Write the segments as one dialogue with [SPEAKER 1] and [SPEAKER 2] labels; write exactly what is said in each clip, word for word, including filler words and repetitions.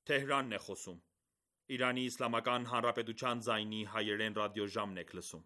[SPEAKER 1] Թեհրանն է խոսում։ Իրանի Իսլամական Հանրապետության ձայնի հայերեն ռադիոժամն եք լսում։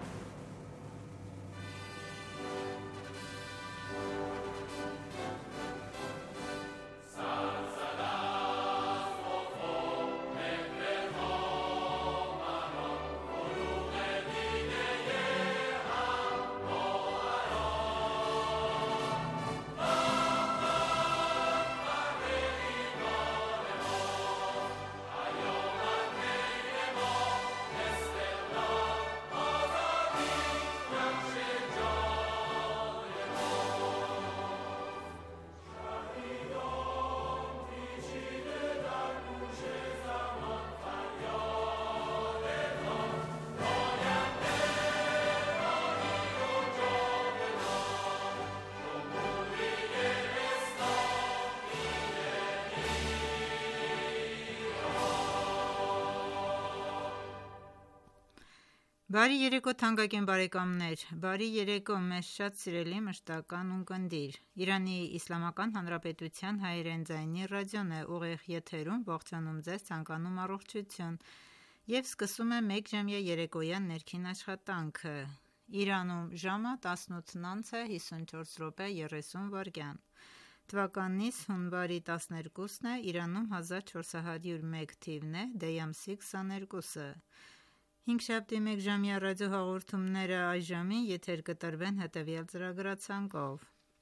[SPEAKER 2] Բարի երեկո թանկագին բարեկամներ, բարի երեկո մեզ շատ սիրելի մշտական ունկնդիր, Իրանի Իսլամական Հանրապետության հայերեն ձայնի ռադիոն է ուղիղ եթերում, ողջունում ձեզ, ցանկանում առողջություն և սկսում է մեկժամյա երեկոյան ներքին աշխատանքը, Իրանում ժամը տասնութն անց է հիսունչորս րոպե երեսուն վայրկյան, թվականիս հունվարի տասներկուսն է, Իրանում հազար չորս հարյուր մեկ թիվն է, դեյամսի քսաներկուսը, հինգշաբթի մեկժամյա ռադիոհաղորդումները այժմին եթեր կտրվեն հետևյալ ծրագրացանկով.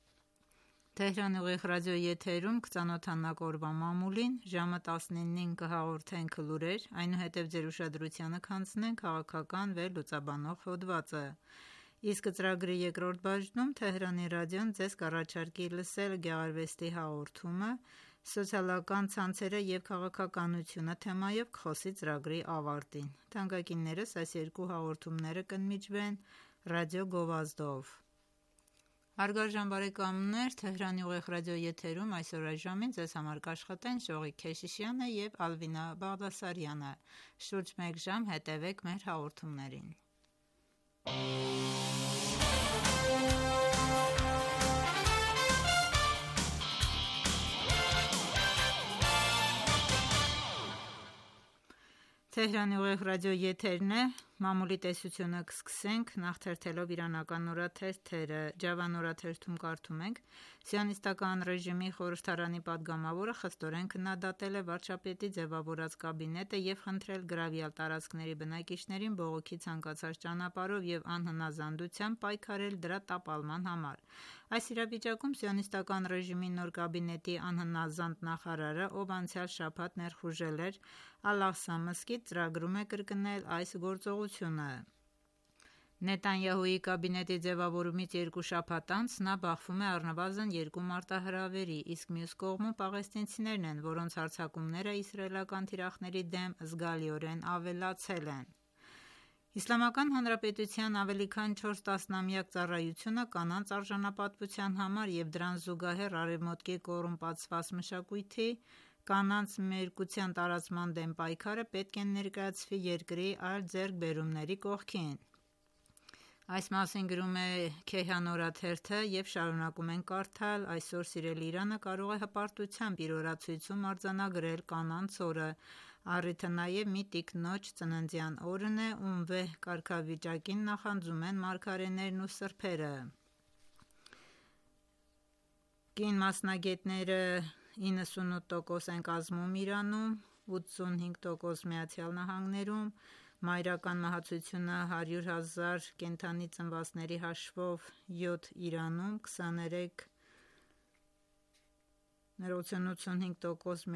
[SPEAKER 2] Թեհրան ուղիղ ռադիոյի եթերում կծանոթանանք օրվա մամուլին, ժամը տասնինին կհաղորդենք լուրեր, այնուհետև ձեր ուշադրությանը կհանձնենք քաղաքական վերլուծաբանող հոդվածը, իսկ ծրագրի երկրորդ բաժնում Թեհրանի ռադիոն ձեզ կառաջարկի լսել գեղարվեստի հաղորդումը, սոցիալական ցանցերը և քաղաքականությունը թեմայով կխոսի ծրագրի ավարտին, թանկագիններս այս երկու հաղորդումները կընդմիջվեն ռադիո գովազդով։ Հարգարժան բարեկամներ, Թեհրանի ուղիղ ռադիոյի եթերում այսօր այժմին ձեզ համար կաշխատեն Շողիկ Քեշիշյանը և Ալվինա Բաղդասարյանը, շուրջ մեկ ժամ հետևեք մեր հաղորդումներին։ Թեհրանի ուղիղ ռադիոյի եթերն է, մամուլի տեսությունը կսկսենք նախ թերթելով իրանական օրաթերթերը, Ջավան օրաթերթում կարդում ենք. Սիոնիստական ռեժիմի խորհրդարանի падգամավորը խստորեն քննադատել է վարչապետի ձևավորած կաբինետը և խնդրել գրավյալ տարածքների բնակիչներին բողոքի ցանկացած ճանապարհով և անհնազանդությամբ պայքարել դրա տապալման համար։ Այս իրավիճակում Սիոնիստական ռեժիմի նոր կաբինետի անհնազանդ նախարարը, ով անցյալ շաբաթ ներխուժել էր Ալ-Աղսա մզկիթ, ծրագրում է կրկնել այս գործողությունը։ Նետանյահուի կաբինետի ձևավորումից երկու շաբաթ անց նա բախվում է առնվազն երկու մարտահրավերի, իսկ մյուս կողմում պաղեստինցիներն են, որոնց հարձակումները իսրայելական թիրախների դեմ զգալիորեն ավելացել են։ Իսլամական Հանրապետության ավելի քան չորս տասնամյակ ծառայությունը կանանց արժանապատվության համար և դրան զուգահեռ Արևմուտքի կոռումպացված մշակույթի, կանանց մերկության տարածման դեմ պայքարը պետք է ներկայացվի երկրի այլ ձեռքբերումների կողքին։ Այս մասին գրում է Քեհան օրաթերթը և շարունակում ենք կարդալ. Այսօր սիրելի Իրանը կարող է հպարտությամբ իր օրացույցում արձանագրել կանանց օրը, առիթը նաև մի տիկնոջ ծննդյան օրն է, ում վեհ կարգավիճակին նախանձում են մարգարեներն ու սրբերը։ Կին մասնագետները իննսունութ տոկոս են կազմում Իրանում, ութսունհինգ տոկոս ԱՄՆ-ում, մայրական մահացությունը հարյուր հազար կենդանի ծնվածների հաշվով յոթ Իրանում, ութսունհինգ տոկոս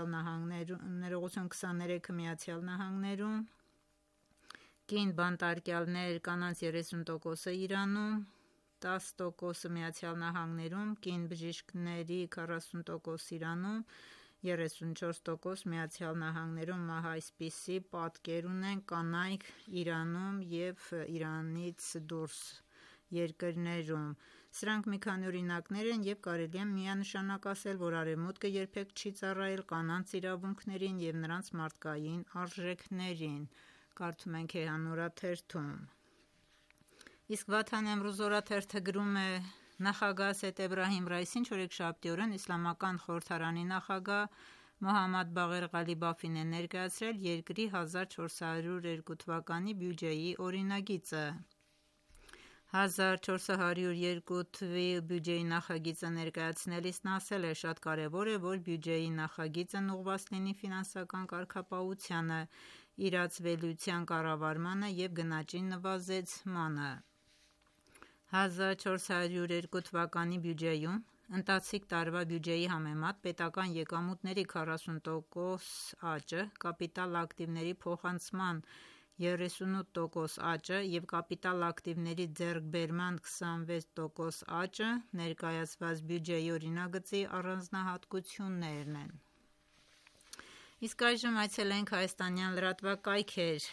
[SPEAKER 2] քսաներեքը ԱՄՆ-ում, կին բանտարկյալներ կանանց երեսուն տոկոսը Իրանում, տասը տոկոսը ԱՄՆ-ում, կին բժիշկների քառասուն տոկոս Իրանում, երեսունչորս տոկոս ԱՄՆ-ում, ահա այսպիսի պատկեր ունեն կանայք Իրանում և Իրանից դուրս երկրներում։ Սրանք մի քանի օրինակներ են և կարելի է միանշանակ ասել, որ Արևմուտքը երբեք չի ծառայել կանանց իրավունքներին և նրանց մարդկային արժեքներին, կարդում ենք Քեհան օրաթերթում։ Իսկ Վաթան Էմրուզ օրաթերթը գրում է. Նախագահ Ասեդ Էբրահիմ Ռայիսին չորեքշաբթի օրն Իսլամական խորհրդարանի նախագահ Մոհամմադ Բաղեր Ղալիբաֆին է ներկայացրել երկրի հազար չորս հարյուր երկու թվականի բյուջեի օրինագիծը: հազար չորս հարյուր երկու թվականի բյուջեի նախագիծը ներկայացնելիս նա ասել է. «Շատ կարևոր է, որ բյուջեի նախագիծն ուղղված լինի ֆինանսական կարգապահությանը, իրացվելիության կառավարմանը և գնաճի նվազեցմանը»: հազար չորս հարյուր երկու թվականի բյուջեում ընթացիկ տարվա բյուջեի համեմատ պետական եկամուտների քառասուն տոկոս աճը, կապիտալ ակտիվների փոխանցման երեսունութ տոկոս աճը և կապիտալ ակտիվների ձեռքբերման քսանվեց տոկոս աճը ներկայացված բյուջեի օրինագծի առանձնահատկություններն են: Իսկ այժմ այցելենք հայաստանյան լրատվակայքեր: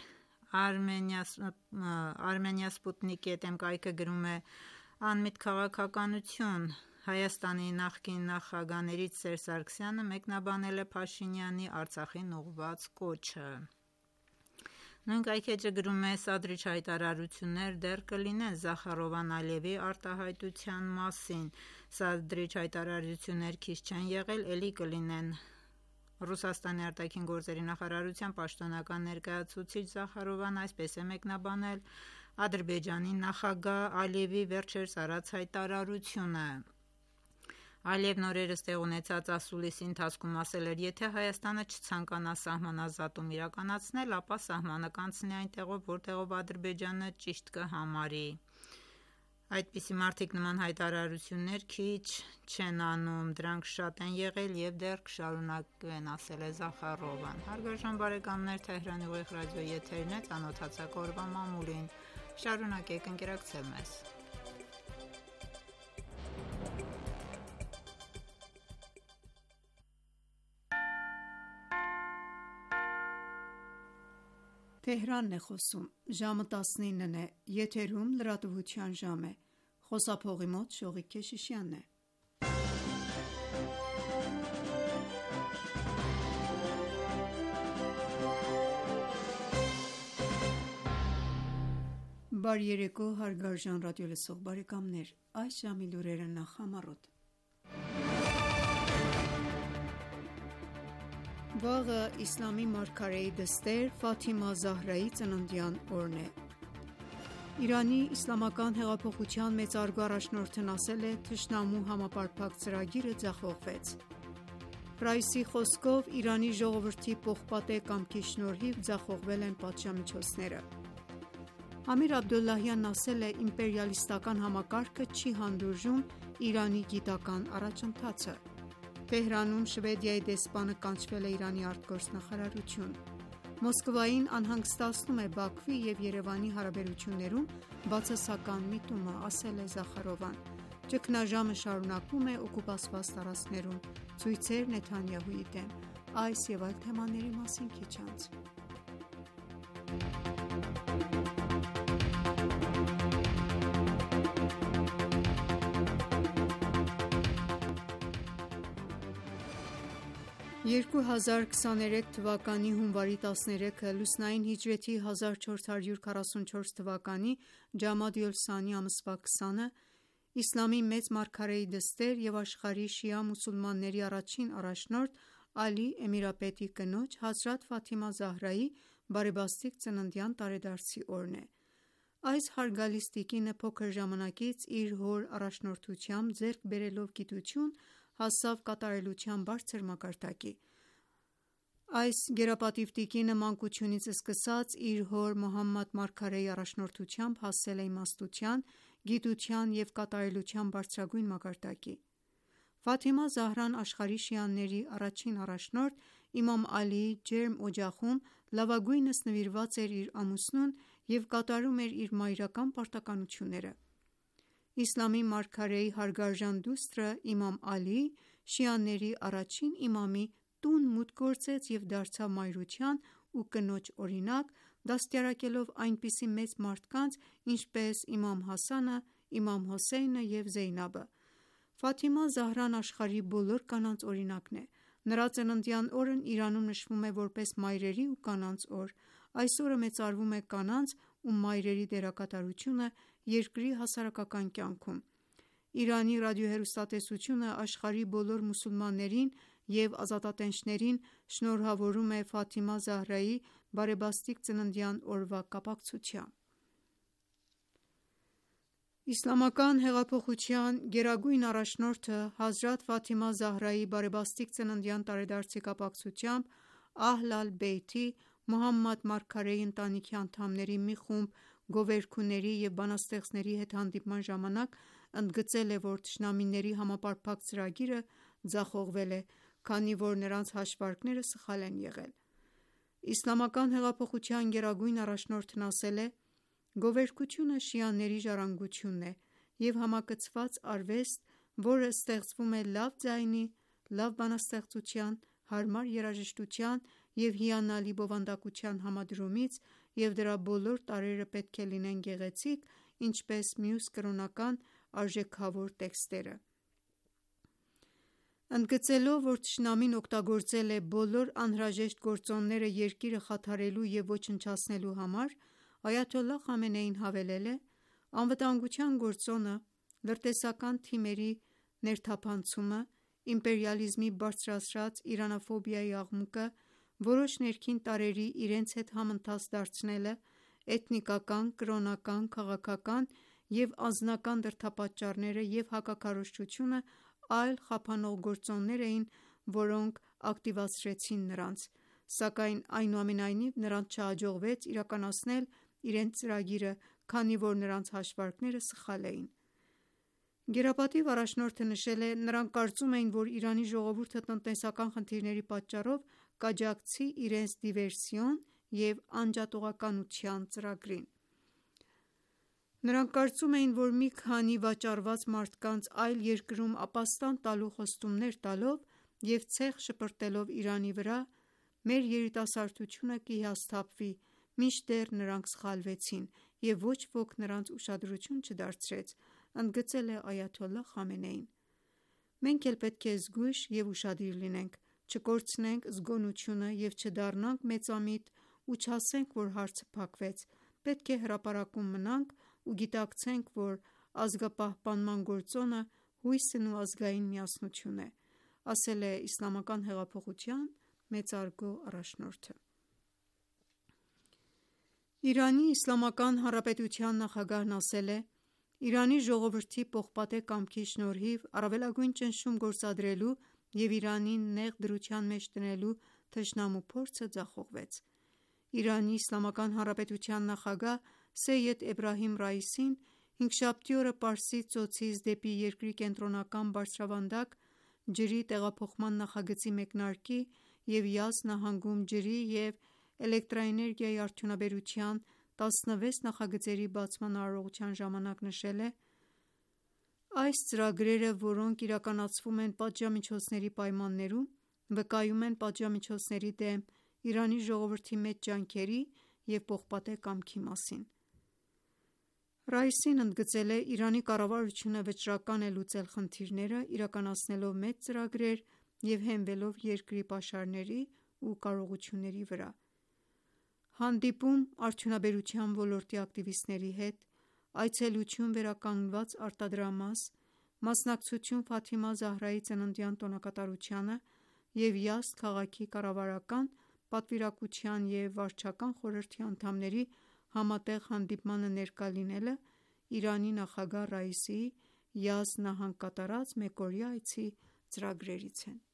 [SPEAKER 2] Armenia Sputnik.am կայքը գրում է. «Անմիտ քաղաքականություն. Հայաստանի նախկին նախագաներից Սերժ Սարգսյանը մեկնաբանել է Փաշինյանի Արցախին ուղղված կոչը»: Նույն կայքէջը գրում է. «Սադրիչ հայտարարություններ դեռ կլինեն Զախարովան-Ալիևի արտահայտության մասին: Սադրիչ հայտարարություններ քիչ չեն եղել, էլի կլինեն»: ՌԴ նախարարության պաշտոնական ներկայացուցիչ Զախարովան այսպես է մեկնաբանել Ադրբեջանի նախագահ Ալիևի վերջերս արած հայտարարությունը: Ալիևն օրերս տեղի ունեցած ասուլիսի ընթացքում ասել էր. «Եթե Հայաստանը չցանկանա սահմանազատում իրականացնել, ապա սահմանը կանցնի այն տեղով, որտեղով Ադրբեջանը ճիշտ կհամարի»: Այդպիսի մարդիկ նման հայտարարություններ քիչ չեն անում, դրանք շատ են եղել և դեռ կշարունակվեն, ասել է Զախարովան: Հարգարժան բարեկամներ Թեհրանի ուղիղ ռադիոյի եթերն է, ծանոթացաք օրվա մամուլին: Շարունակեք ընկերակցել մեզ:
[SPEAKER 3] Բարի երեկո հարգարժան ռադիոլսող բարեկամներ: Այս ժամի լուրերը նախ համառոտ: Վաղը իսլամի մարգարեի դստեր Ֆաթիմա Զահրայի ծննդյան օրն է: ԻԻՀ մեծարգո առաջնորդն ասել է. «Թշնամու համապարփակ ծրագիրը ձախողվեց»: Ռայիսի խոսքով Իրանի ժողովրդի պողպատե կամքի շնորհիվ ձախողվել են պատժամիջոցները: Ամիր Աբդոլլահյանն ասել է. «Իմպերիալիստական համակարգը չի հանդուրժում Իրանի գիտական առաջընթացը»: Թեհրանում Շվեդիայի դեսպանը կանչվել է Իրանի արտգործնախարարություն: Մոսկվային անհանգստացնում է Բաքվի և Երևանի հարաբերություններում բացասական միտումը, ասել է Զախարովան: Ճգնաժամը շարունակվում է օկուպացված տարածքներում, ցույցեր Նեթանյահուի դեմ: Այս և այլ թեմաների մասին քիչ անց: երկու հազար քսաներեք թվականի հունվարի տասներեքը լուսնային հիջրեթի հազար չորս հարյուր քառասունչորս թվականի ջամադի օլ-Սանի ամսվա քսանը իսլամի մեծ մարգարեի դստեր և աշխարհի շիա մուսուլմանների առաջին առաջնորդ Ալի Էմիրապետի կնոջ հազրաթ Ֆաթիմա Զահրայի բարեբաստիկ ծննդյան տարեդարձի օրն է: Այս հարգալից տիկինը փոքր ժամանակից իր հոր առաջնորդությամբ ձեռք բերելով գիտություն հասավ կատարելության բարձր մակարդակի: Այս գերապատիվ տիկինը մանկությունից սկսած իր հոր Մոհամմադ մարգարեի առաջնորդությամբ հասել է իմաստության, գիտության և կատարելության բարձրագույն մակարդակի: Ֆաթիմա Զահրան աշխարհի շիաների առաջին առաջնորդ իմամ Ալիի ջերմ օջախում լավագույնս նվիրված էր իր ամուսնուն և կատարում էր իր մայրական պարտականությունները: Իսլամի մարգարեի հարգարժան դուստրը իմամ Ալի շիաների առաջին իմամի տուն մուտք գործեց և դարձավ մայրության ու կնոջ օրինակ, դաստիարակելով այնպիսի մեծ մարդկանց, ինչպես իմամ Հասանը, իմամ Հոսեյնը և Զեյնաբը: Ֆաթիմա Զահրան աշխարհի բոլոր կանանց օրինակն է: Նրա ծննդյան օրն Իրանում նշվում է որպես մայրերի ու կանանց օր: Այս օրը մեծարվում է կանանց ու մայրերի դերակատարությունը երկրի հասարակական կյանքում: Իրանի ռադիոհեռուստատեսությունը աշխարհի բոլոր մուսուլմաններին և ազատատենչներին շնորհավորում է Ֆաթիմա Զահրայի բարեբաստիկ ծննդյան օրվա կապակցությամբ: Իսլամական հեղափոխության գերագույն առաջնորդը հազրաթ Ֆաթիմա Զահրայի բարեբաստիկ ծննդյան տարեդարձի կապակցությամբ Ահլ ալ-Բեյթի Մոհամմադ մարգարեի ընտանիքի անդամների մի խումբ գովերգուների և բանաստեղծների հետ հանդիպման ժամանակ ընդգծել է, որ թշնամիների համապարփակ ծրագիրը ձախողվել է, քանի որ նրանց հաշվարկները սխալ են եղել: Իսլամական հեղափոխության գերագույն առաջնորդն ասել է. «Գովերգությունը շիաների ժառանգությունն է և համակցված արվեստ, որը ստեղծվում է լավ ձայնի, լավ բանաստեղծության, հարմար երաժշտության և հիանալի բովանդակության համադրումից և դրա բոլոր տարրերը պետք է լինեն գեղեցիկ, ինչպես մյուս կրոնական արժեքավոր տեքստերը»: Ընդգծելով, որ թշնամին օգտագործել է բոլոր անհրաժեշտ գործոնները երկիրը խաթարելու և ոչնչացնելու համար, այաթոլլահ Խամենեին հավելել է. «Անվտանգության գործոնը, լրտեսական թիմերի ներթափանցումը, իմպերիալիզմի բարձրացրած իրանաֆոբիայի աղմուկը, որոշ ներքին տարրերի իրենց հետ համընթաց դարձնելը, էթնիկական, կրոնական, քաղաքական և անձնական դրդապատճառները և հակաքարոզչությունը այլ խափանող գործոններ էին, որոնք ակտիվացրեցին նրանց, սակայն այնուամենայնիվ նրանց չհաջողվեց իրականացնել իրենց ծրագիրը, քանի որ նրանց հաշվարկները սխալ էին»: Գերապատիվ առաջնորդը նշել է. «Նրանք կարծում էին, որ Իրանի ժողովուրդը տնտեսական խնդիրների պատճառով կաջակցի իրենց դիվերսիոն և անջատողականության ծրագրին: Նրանք կարծում էին, որ մի քանի վաճառված մարդկանց այլ երկրում ապաստան տալու խոստումներ տալով և ցեխ շպրտելով Իրանի վրա, մեր երիտասարդությունը կհիասթափվի, մինչդեռ նրանք սխալվեցին և ոչ ոք նրանց ուշադրություն չդարձրեց», ընդգծել է այաթոլլահ Խամենեին: «Մենք էլ պետք է զգույշ և ուշադիր լինենք, չկորցնենք զգոնությունը և չդառնանք մեծամիտ ու չասենք, որ հարցը փակվեց: Պետք է հրապարակում մնանք ու գիտակցենք, որ ազգապահպանման գործոնը հույսն ու ազգային միասնությունն է», ասել է Իսլամական հեղափոխության մեծարգո առաջնորդը: Իրանի Իսլամական Հանրապետության նախագահն ասել է. «Իրանի ժողովրդի պողպատե կամքի շնորհիվ առավելագույն ճնշում գործադրելու և Իրանին նեղ դրության մեջ դնելու թշնամու փորձը ձախողվեց»: Իրանի Իսլամական Հանրապետության նախագահ Սեյեդ Էբրահիմ Ռայիսին հինգշաբթի օրը Պարսից ծոցից դեպի երկրի կենտրոնական բարձրավանդակ ջրի տեղափոխման նախագծի մեկնարկի և Յազդ նահանգում ջրի և էլեկտրաէներգիայի արդյունաբերության տասնվեց նախագծերի բացման արարողության ժամանակ նշել է. «Այս ծրագրերը, որոնք իրականացվում են պատժամիջոցների պայմաններում, վկայում են պատժամիջոցների դեմ Իրանի ժողովրդի մեծ ջանքերի և պողպատե կամքի մասին»: Ռայիսին ընդգծել է. «Իրանի կառավարությունը վճռական է լուծել խնդիրները՝ իրականացնելով մեծ ծրագրեր և հենվելով երկրի պաշարների ու կարողությունների վրա»: Հանդիպում արդյունաբերության ոլորտի ակտիվիստների հետ, այցելություն վերականգնված արտադրամաս, մասնակցություն Ֆաթիմա Զահրայի ծննդյան տոնակատարությանը և Յազդ քաղաքի կառավարական, պատվիրակության և վարչական խորհրդի անդամների համատեղ հանդիպմանը ներկա լինելը Իրանի նախագահ Ռայիսիի Յազդ նահանգ կատարած մեկօրյա այցի ծրագրերից են: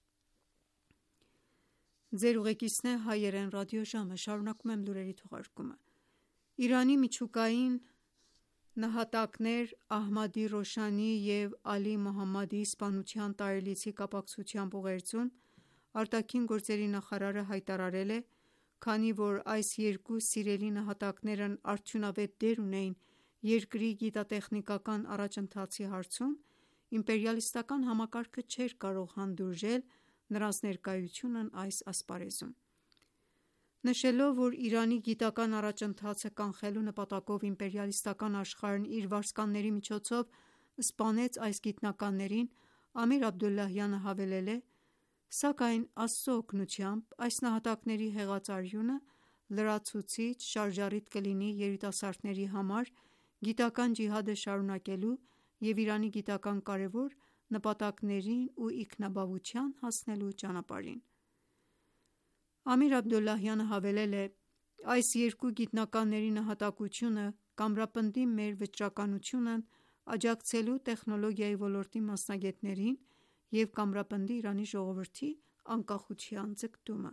[SPEAKER 3] Իրանի միջուկային նահատակներ Ահմադի Ռոշանի և Ալի Մոհամմադիի սպանության տարելիցի կապակցությամբ ուղերձում արտաքին գործերի նախարարը հայտարարել է. «Քանի որ այս երկու սիրելի նահատակներն արդյունավետ դեր ունեին երկրի գիտատեխնիկական առաջընթացի հարցում, իմպերիալիստական համակարգը չէր կարող հանդուրժել նրանց ներկայությունն այս ասպարեզում»: Նշելով, որ Իրանի գիտական առաջընթացը կանխելու նպատակով իմպերիալիստական աշխարհն իր վարձկանների միջոցով սպանեց այս գիտնականներին, Ամիր Աբդոլլահյանը հավելել է. «Սակայն Աստծո օգնությամբ այս նահատակների հեղած արյունը լրացուցիչ շարժառիթ կլինի երիտասարդների համար գիտական ջիհադը շարունակելու և Իրանի գիտական կարևոր նպատակներին ու ինքնաբավության հասնելու ճանապարհին։ Ամիր Աբդոլլահյանը հավելել է.«Այս երկու գիտնականների նահատակությունը կամրապնդի մեր վճռականությունն աջակցելու տեխնոլոգիայի ոլորտի մասնագետներին և կամրապնդի Իրանի ժողովրդի անկախության ձգտումը»։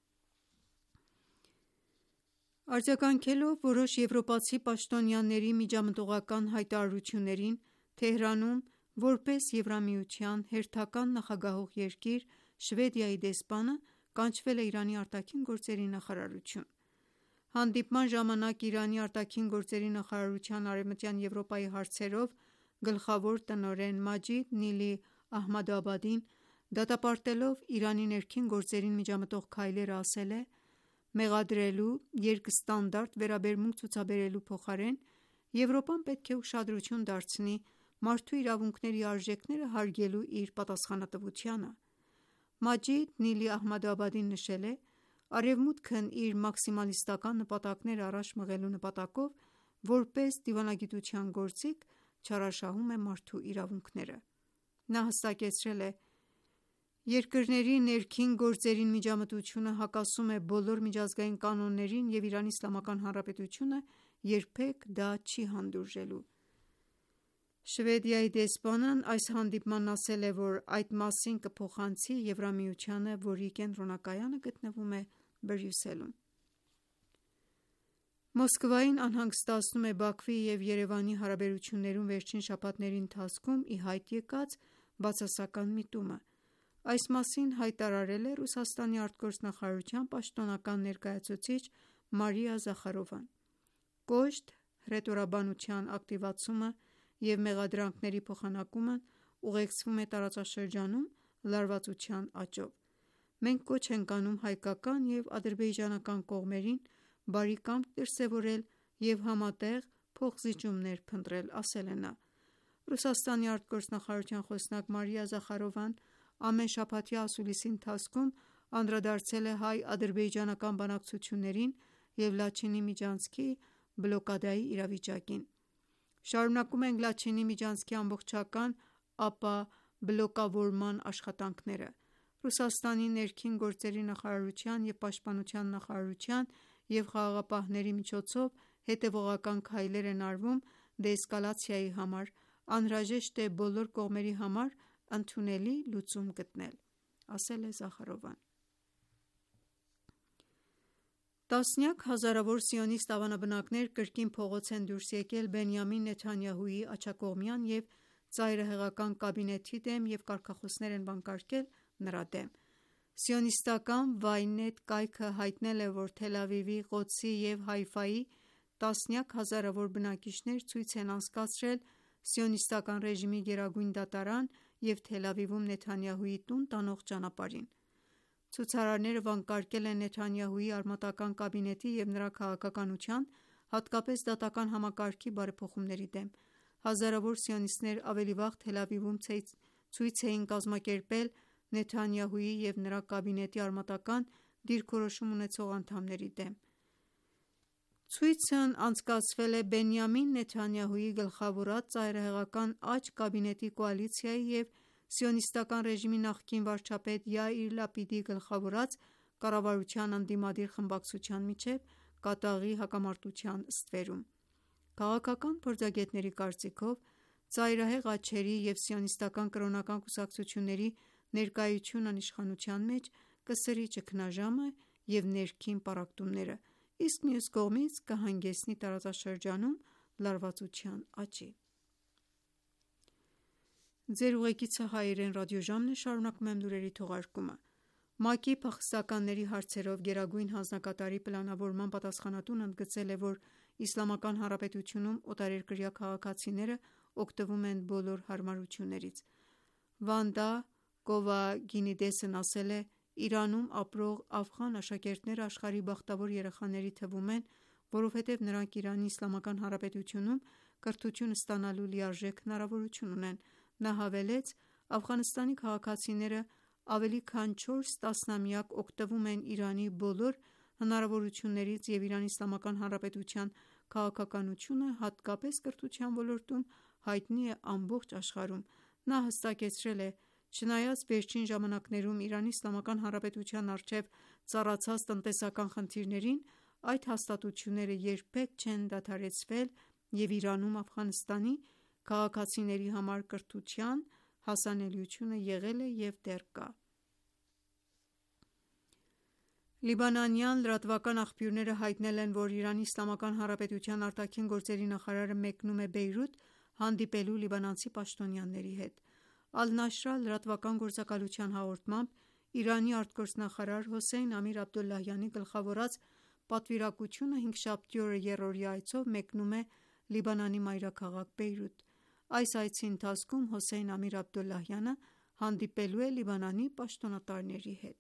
[SPEAKER 3] Արձագանքելով որոշ եվրոպացի պաշտոնյաների միջամտողական հայտարարություններին, Թեհրանում որպես Եվրամիության հերթական նախագահող երկիր Շվեդիայի դեսպանը կանչվել է Իրանի ԱԳ նախարարություն։ Հանդիպման ժամանակ Իրանի ԱԳ նախարարության Արևմտյան Եվրոպայի հարցերով գլխավոր տնօրեն Մաջիդ Նիլի Ահմադաբադին դատապարտելով Իրանի ներքին գործերին միջամտող քայլերը, ասել է.«Մեղադրելու, երկստանդարտ վերաբերմունք ցուցաբերելու փոխարեն Եվրոպան պետք է ուշադրություն դարձնի մարդու իրավունքների արժեքները հարգելու իր պատասխանատվությանը»։ Մաջիդ Նիլի Ահմադաբադին նշել է.«Արևմուտքն իր մաքսիմալիստական նպատակները առաջ մղելու նպատակով, որպես դիվանագիտության գործիք, չարաշահում է մարդու իրավունքները»։ Նա հստակեցրել է.«Երկրների ներքին գործերին միջամտությունը հակասում է բոլոր միջազգային կանոններին և ԻԻՀ-ն երբեք դա չի հանդուրժելու»։ Շվեդիայի դեսպանն այս հանդիպմանն ասել է, որ այդ մասին կփոխանցի Եվրամիությանը, որի կենտրոնակայանը գտնվում է Բրյուսելում։ Մոսկվային անհանգստացնում է Բաքվի և Երևանի հարաբերություններում վերջին շաբաթների ընթացքում ի հայտ եկած բացասական միտումը։ Այս մասին հայտարարել է Ռուսաստանի արտգործնախարարության պաշտոնական ներկայացուցիչ Մարիա Զախարովան։ Կոշտ հռետորաբանության ակտիվացումը և մեղադրանքների փոխանակումն ուղեկցվում է տարածաշրջանում լարվածության աճով։ Մենք կոչ ենք անում հայկական և ադրբեջանական կողմերին բարի կամք դրսևորել և համատեղ փոխզիջումներ փնտրել, ասել է նա։ Ռուսաստանի արտգործնախարարության խոսնակ Մարիա Զախարովան ամենշաբաթյա ասուլիսի ընթացքում անդրադարձել է հայ-ադրբեջանական բանակցություններին և Լաչինի միջանցքի բլոկադայի իրավիճակին։ «Շարունակում ենք Լաչինի միջանցքի ամբողջական ապաբլոկավորման աշխատանքները։ Ռուսաստանի ներքին գործերի նախարարության և պաշտպանության նախարարության և խաղաղապահների միջոցով հետևողական քայլեր են արվում դեէսկալացիայի համար։ Անհրաժեշտ է բոլոր կողմերի համար ընդունելի լուծում գտնել»,- ասել է Զախարովան։ Տասնյակ հազարավոր սիոնիստ ավանաբնակներ կրկին փողոց են դուրս եկել Բենյամին Նեթանյահուի աջակողմյան և ծայրահեղական կաբինեթի դեմ և կարգախոսներ են վանկարկել նրա դեմ։ Սիոնիստական Ynet կայքը հայտնել է, որ Թել Ավիվի, Ղոդսի և Հայֆայի տասնյակ հազարավոր բնակիչներ ցույց են անցկացրել Սիոնիստական ռեժիմի գերագույն դատարան և Թել Ավիվում Նեթանյահուի տուն տանող ճանապարհին։ Ցուցարարները վանկարկել են Նեթանյահուի արմատական կաբինետի և նրա քաղաքականության, հատկապես դատական համակարգի բարեփոխումների դեմ։ Հազարավոր սիոնիստներ ավելի վաղ Թել Ավիվում ցույց էին կազմակերպել Նեթանյահուի և նրա կաբինետի արմատական դիրքորոշում ունեցող անդամների դեմ։ Ցույցն անցկացվել է Բենյամին Նեթանյահուի գլխավորած ծայրահեղական աջ կաբինետի կոալիցիայի և Սիոնիստական ռեժիմի նախկին վարչապետ Յաիր Լապիդի գլխավորած կառավարության ընդդիմադիր խմբակցության միջև կատաղի հակամարտության ստվերում։ Քաղաքական փորձագետների կարծիքով, ծայրահեղ աջերի և սիոնիստական կրոնական կուսակցությունների ներկայությունն իշխանության մեջ կսրի ճգնաժամը և ներքին պառակտումները, իսկ մյուս կողմից կհանգեցնի տարածաշրջանում լարվածության աճի։ ՄԱԿ-ի փախստականների հարցերով գերագույն հանձնակատարի պլանավորման պատասխանատուն ընդգծել է, որ Իսլամական Հանրապետությունում օտարերկրյա քաղաքացիները օգտվում են բոլոր հարմարություններից։ Վանդա Կովագինիդեսն ասել է.«Իրանում ապրող աֆղան աշակերտները աշխարհի բախտավոր երեխաների թվում են, որովհետև նրանք Իրանի Իսլամական Հանրապետությունում կրթություն ստանալու լիարժեք հնարավորություն ունեն»։ Նա հավելեց.«Աֆղանստանի քաղաքացիները ավելի քան չորս տասնամյակ օգտվում են Իրանի բոլոր հնարավորություններից և Իրանի Իսլամական Հանրապետության քաղաքականությունը, հատկապես կրթության ոլորտում, հայտնի է ամբողջ աշխարհում։ Նա հստակեցրել է. «Չնայած վերջին ժամանակներում Իրանի Իսլամական Հանրապետության առջև ծառացած տնտեսական խնդիրներին, այդ հաստատությունները երբեք չեն դադարեցվել և Իրանում Աֆղանստանի քաղաքացիների համար կրթության հասանելիությունը եղել է և դեռ կա»: Լիբանանյան լրատվական աղբյուրները հայտնել են, որ Իրանի Իսլամական Հանրապետության արտաքին գործերի նախարարը մեկնում է Բեյրութ հանդիպելու լիբանանցի պաշտոնյաների հետ: Ալ-Նաշրա լրատվական գործակալության հաղորդմամբ, Իրանի արտգործնախարար Հոսեյն Ամիր Աբդոլլահյանի գլխավորած պատվիրակությունը հինգշաբթի օրը եռօրյա այցով մեկնում է Լիբանանի մայրաքաղաք Բեյրութ: Այս այցի ընթացքում Հոսեյն Ամիր Աբդոլլահյանը հանդիպելու է Լիբանանի պաշտոնատարների հետ: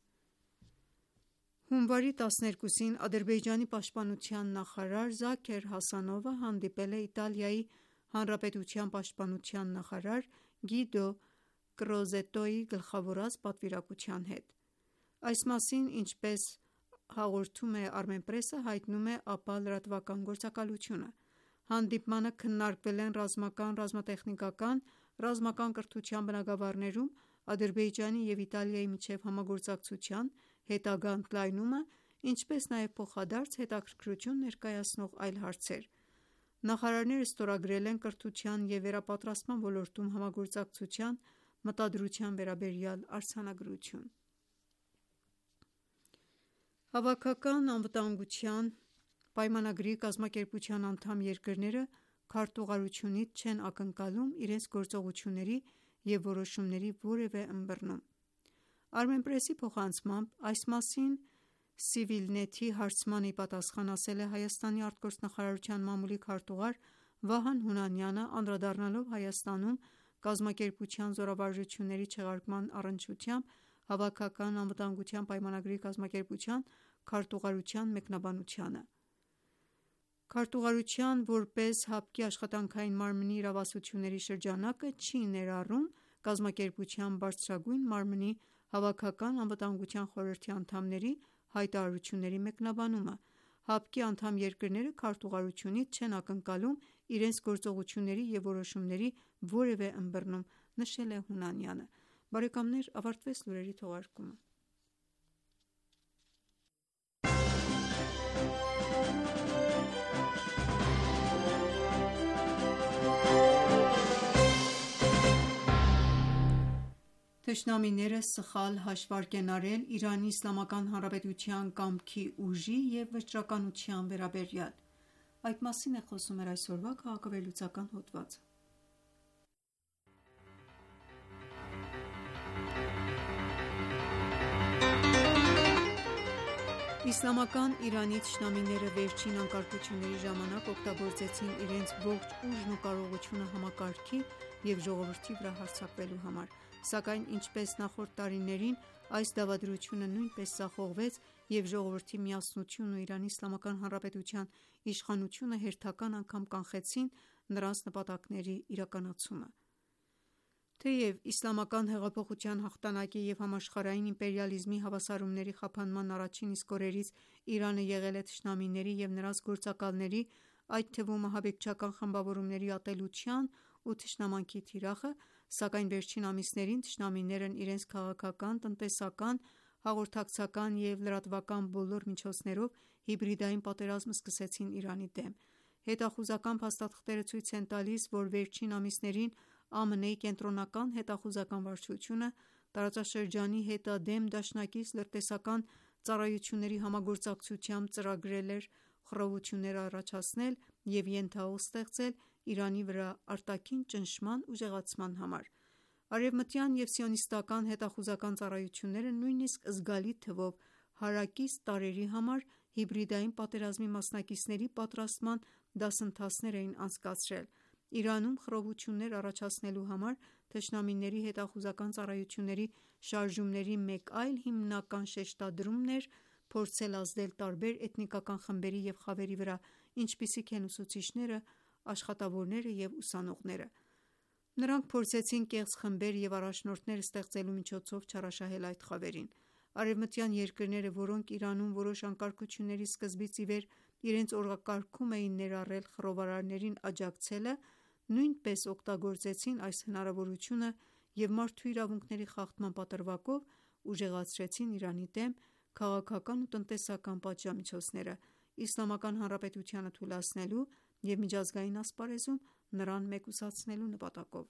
[SPEAKER 3] Հունվարի տասներկուսին Ադրբեջանի պաշտպանության նախարար Զաքեր Հասանովը հանդիպել է Իտալիայի Հանրապետության պաշտպանության նախարար Գիդո Կռոզետտոյի գլխավորած պատվիրակության հետ: Այս մասին, ինչպես հաղորդում է Armenpress-ը, հայտնում է ԱՊԱ լրատվական գործակալությունը: Հանդիպմանը քննարկվել են ռազմական, ռազմատեխնիկական, ռազմական կրթության բնագավառներում Ադրբեջանի և Իտալիայի միջև համագործակցության հետագա ընդլայնումը, ինչպես նաև փոխադարձ հետաքրքրություն ներկայացնող այլ հարցեր: Նախարարները ստորագրել են կրթության և վերապատրաստման ոլորտում համագործակցության մտադրության վերաբերյալ արձանագրություն: Հավաքական անվտանգության պայմանագրի կազմակերպության անդամ երկրները քարտուղարությունից չեն ակնկալում իրենց գործողությունների և որոշումների որևէ ըմբռնում: Armenpress-ի փոխանցմամբ, այս մասին Civilnet-ի հարցմանը ի պատասխան ասել է Հայաստանի արտգործնախարարության մամուլի քարտուղար Վահան Հունանյանը, անդրադառնալով Հայաստանում կազմակերպության զորավարժությունների չեղարկման առնչությամբ Հավաքական անվտանգության պայմանագրի կազմակերպության քարտուղարության մեկնաբանությանը: Քարտուղարության որպես ՀԱՊԿ-ի աշխատանքային մարմնի իրավասությունների շրջանակը չի ներառում կազմակերպության բարձրագույն մարմնի Հավաքական անվտանգության խորհրդի անդամների հայտարարությունների մեկնաբանումը: ՀԱՊԿ-ի անդամ երկրները քարտուղարությունից չեն ակնկալում իրենց գործողությունների և որոշումների որևէ ըմբռնում, նշել է Հունանյանը: Ավարտվեց լուրերի թողարկումը: Թշնամիները սխալ հաշվարկ են արել Իրանի Իսլամական Հանրապետության կամքի ուժի և վճռականության վերաբերյալ: Այդ մասին է խոսում մեր այսօրվա քաղաքավերլուծական հոդվածը: Իսլամական Իրանի թշնամիները վերջին անկարգությունների ժամանակ օգտագործեցին իրենց ողջ ուժն ու կարողությունը համակարգի և ժողովրդի վրա հարձակվելու համար: Սակայն ինչպես նախորդ տարիներին, այս դավադրությունը նույնպես ձախողվեց և ժողովրդի միասնությունն ու Իրանի Իսլամական Հանրապետության իշխանությունը հերթական անգամ կանխեցին նրանց նպատակների իրականացումը: Թեև Իսլամական հեղափոխության հաղթանակի և համաշխարհային իմպերիալիզմի հավասարումների խափանման առաջին իսկ օրերից Իրանը եղել է թշնամիների և նրանց գործակալների, այդ թվում ահաբեկչական խմբավորումների ատելության ու թշնամանքի թիրախը, սակայն վերջին ամիսներին թշնամիներն իրենց քաղաքական, տնտեսական, հաղորդակցական և լրատվական բոլոր միջոցներով հիբրիդային պատերազմ սկսեցին Իրանի դեմ: Հետախուզական փաստաթղթերը ցույց են տալիս, որ վերջին ամիսներին ԱՄՆ-ի կենտրոնական հետախուզական վարչությունը տարածաշրջանի հետադեմ դաշնակից լրտեսական ծառայությունների համագործակցությամբ ծրագրել էր խռովություններ առաջացնել և ենթահող ստեղծել Իրանի վրա արտաքին ճնշման ուժեղացման համար: Արևմտյան և սիոնիստական հետախուզական ծառայությունները նույնիսկ զգալի թվով հարակից տարրերի համար հիբրիդային պատերազմի մասնակիցների պատրաստման դասընթացներ էին անցկացրել: Իրանում խռովություններ առաջացնելու համար թշնամիների հետախուզական ծառայությունների շարժումների մեկ այլ հիմնական շեշտադրումն էր փորձել ազդել տարբեր էթնիկական խմբերի և խավերի վրա, ինչպիսիք են ուսուցիչները, աշխատավորները և ուսանողները: Նրանք փորձեցին կեղծ խմբեր և առաջնորդներ ստեղծելու միջոցով չարաշահել այդ խավերին: Արևմտյան երկրները, որոնք Իրանում որոշ անկարգությունների սկզբից ի վեր իրենց օրակարգում էին ներառել խռովարարներին աջակցելը, նույնպես օգտագործեցին այս հնարավորությունը և մարդու իրավունքների խախտման պատրվակով ուժեղացրեցին Իրանի դեմ քաղաքական ու տնտեսական պատժամիջոցները՝ Իսլամական Հանրապետությանը թուլացնելու և միջազգային ասպարեզում նրան մեկուսացնելու նպատակով: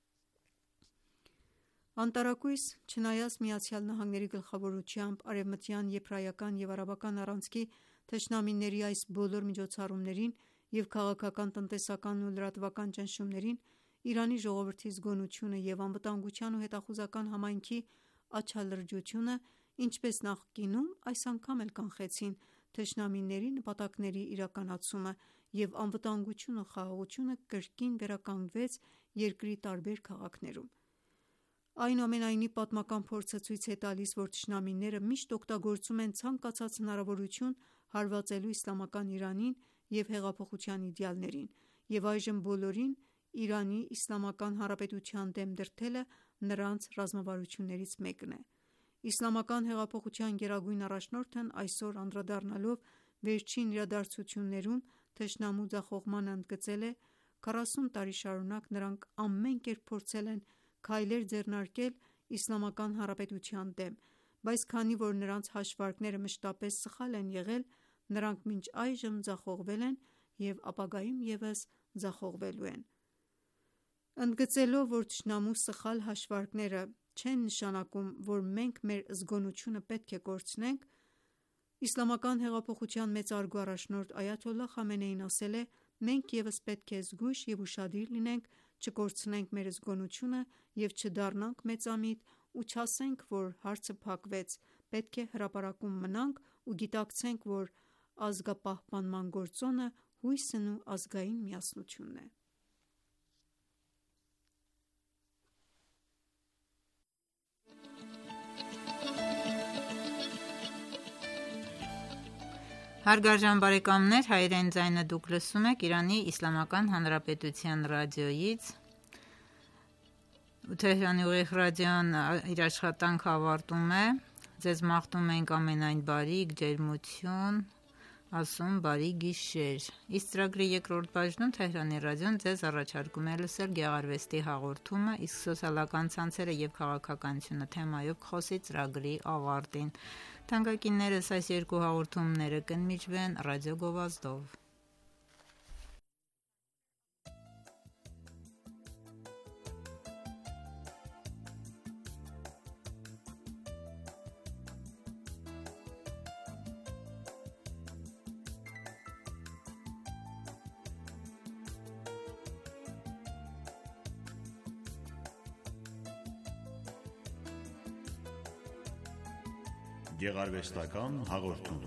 [SPEAKER 3] Անտարակույս, չնայած ԱՄՆ-ի գլխավորությամբ արևմտյան եբրայական և արաբական առանցքի թշնամիների այս բոլոր միջոցառումներին և քաղաքական, տնտեսական ու լրատվական ճնշումներին, Իրանի ժողովրդի զգոնությունը և անվտանգության ու հետախուզական համայնքի աչալրջությունը, ինչպես նախկինում, այս անգամ էլ կանխեցին թշնամիների նպատակների իրականացումը և անվտանգությունն ու խաղաղությունը կրկին վերականգնվեց երկրի տարբեր քաղաքներում: Այնուամենայնիվ, պատմական փորձը ցույց է տալիս, որ թշնամիները միշտ օգտագործում են ցանկացած հնարավորություն հարվածելու իսլամական Իրանին և հեղափոխության իդեալներին, և այժմ բոլորին Իրանի Իսլամական Հանրապետության դեմ դրդելը նրանց ռազմավարություններից մեկն է: Իսլամական հեղափոխության գերագույն առաջնորդն այսօր անդրադառնալով վերջին իրադարձություններում թշնամու ձախողմանը ընդգծել է.«Քառասուն տարի շարունակ նրանք ամեն կերպ փորձել են քայլեր ձեռնարկել Իսլամական Հանրապետության դեմ, բայց քանի որ նրանց հաշվարկները մշտապես սխալ են եղել, նրանք մինչ այժմ ձախողվել են և ապագայում ևս ձախողվելու են»: Ընդգծելով, որ թշնամու սխալ հաշվարկները չեն նշանակում, որ մենք մեր զգոնությունը պետք է կորցնենք, Իսլամական հեղափոխության մեծարգո առաջնորդ Այաթոլլահ Խամենեին ասել է.«Մենք ևս պետք է զգույշ և ուշադիր լինենք չկորցնենք մեր զգոնությունը և չդառնանք մեծամիտ ու չասենք, որ հարցը փակվեց, պետք է հրապարակում մնանք ու գիտակցենք, որ ազգապահպանման գործոնը հույսն ու ազգային միասնությունն է»:
[SPEAKER 2] Հարգարժան բարեկամներ, հայրեն ձայնը դուք լսում եք Իրանի Իսլամական Հանրապետության ռադիոյից: Թեհրանի ուղիղ ռադիոն իր աշխատանքը ավարտում է: Ձեզ մաղթում ենք ամենայն բարիք, ջերմություն, ասում բարի գիշեր: Իսկ ծրագրի երկրորդ բաժնում Թեհրանի ռադիոն ձեզ առաջարկում է լսել գեղարվեստի հաղորդումը, իսկ սոցիալական ցանցերը և քաղաքականությունը թեմայով կխոսի ծրագրի ավարտին: Թանկագիններս, այս երկու հաղորդումները կընդմիջվեն ռադիո գովազդով:
[SPEAKER 4] Գեղարվեստական հաղորդում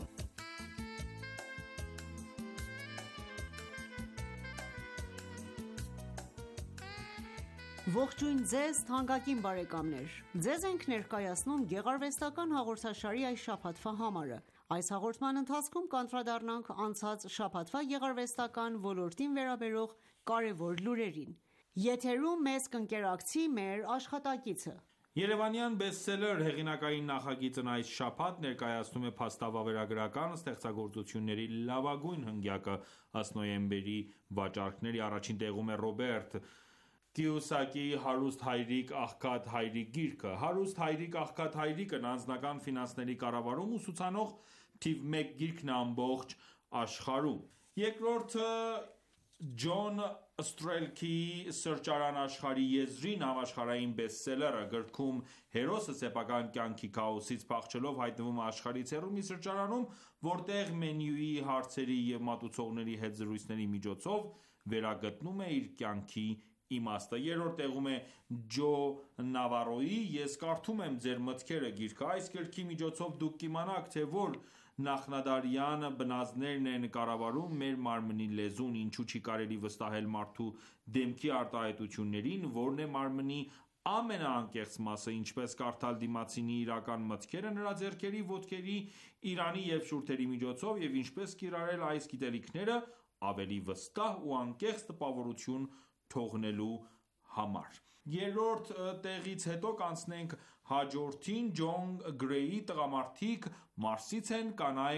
[SPEAKER 5] Ողջույն ձեզ թանկագին բարեկամներ: Ձեզ ենք ներկայացնում գեղարվեստական հաղորդաշարի այս շաբաթվա համարը: Այս հաղորդման ընթացքում կանդրադառնանք անցած շաբաթվա գեղարվեստական ոլորտին վերաբերող կարևոր լուրերին: Եթերում մեզ կընկերակցի մեր աշխատակիցը:
[SPEAKER 1] Երևանյան բեսթսելեր հեղինակային նախագիծն այս շաբաթ ներկայացնում է փաստավավերագրական ստեղծագործությունների լավագույն հնգյակը: Ըստ նոյեմբերի վաճառքների առաջին տեղում է Ռոբերտ Կիոսակիի «Հարուստ հայրիկ, աղքատ հայրիկ» գիրքը: «Հարուստ հայրիկ, աղքատ հայրիկն» անձնական ֆինանսների կառավարում ուսուցանող թիվ մեկ գիրքն է ամբողջ աշխարհում: Երկրորդը Ջոն Սթրելքիի «Սրճարան աշխարհի եզրին» համաշխարհային բեսթսելերը: Գրքում հերոսը սեփական կյանքի քաոսից փախչելով հայտնվում է աշխարհից հեռու մի սրճարանում, որտեղ մենյուի, հարցերի և մատուցողների հետ զրույցների միջոցով վերագտնում է իր կյանքի իմաստը: Երրորդ տեղում է Ջո Նավարրոյի «Ես կարդում եմ ձեր մտքերը» գիրքը: Այս գրքի միջոցով դուք կիմանաք, թե որ նախնադարյան բնազդներն են կառավարում մեր մարմնի լեզուն, ինչու չի կարելի վստահել մարդու դեմքի արտահայտություններին, որն է մարմնի ամենաանկեղծ մասը, ինչպես կարդալ դիմացինի իրական մտքերը նրա ձեռքերի, ոտքերի, իրանի և շուրթերի միջոցով և ինչպես կիրառել այս գիտելիքները ավելի վստահ ու անկեղծ տպավորություն թողնելու համար: Երրորդ տեղից հետո կանցնենք հաջորդին Ջոն Գրեյի «Տղամարդիկ Մարսից են, կանայք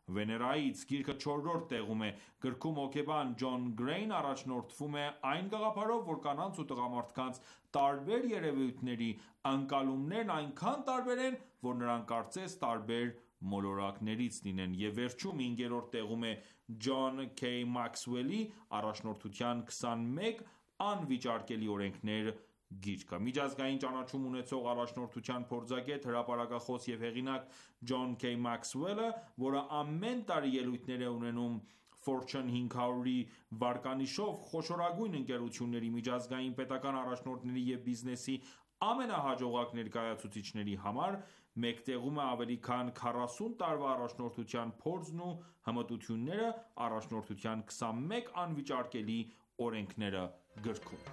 [SPEAKER 1] Վեներայից գիրքը չորրորդ տեղում է։ Գրքում հոգեբան Ջոն Գրեյն առաջնորդվում է այն գաղափարով, որ կանանց ու տղամարդկանց տարբեր երևույթների ընկալումներն այնքան տարբեր են, որ նրանք կարծես տարբեր մոլորակներից լինեն։ Եվ վերջում հինգերորդ տեղում է Ջոն Քեյ Մաքսվելի առաջնորդության քսանմեկ անվիճարկելի օրենքներ գիրքը։ Միջազգային ճանաչում ունեցող առաջնորդության փորձագետ, հրապարակախոս և հեղինակ Ջոն Քեյ Մաքսվելը, որը ամեն տարի ելույթներ է ունենում Fortune հինգ հարյուրի վարկանիշով խոշորագույն ընկերությունների, միջազգային պետական առաջնորդների և բիզնեսի ամենահաջողակ ներկայացուցիչների համար, մեկտեղում է ավելի քան քառասուն տարվա առաջնորդության փորձն ու հմտությունները առաջնորդության քսանմեկ անվիճարկելի օրենքները գրքում։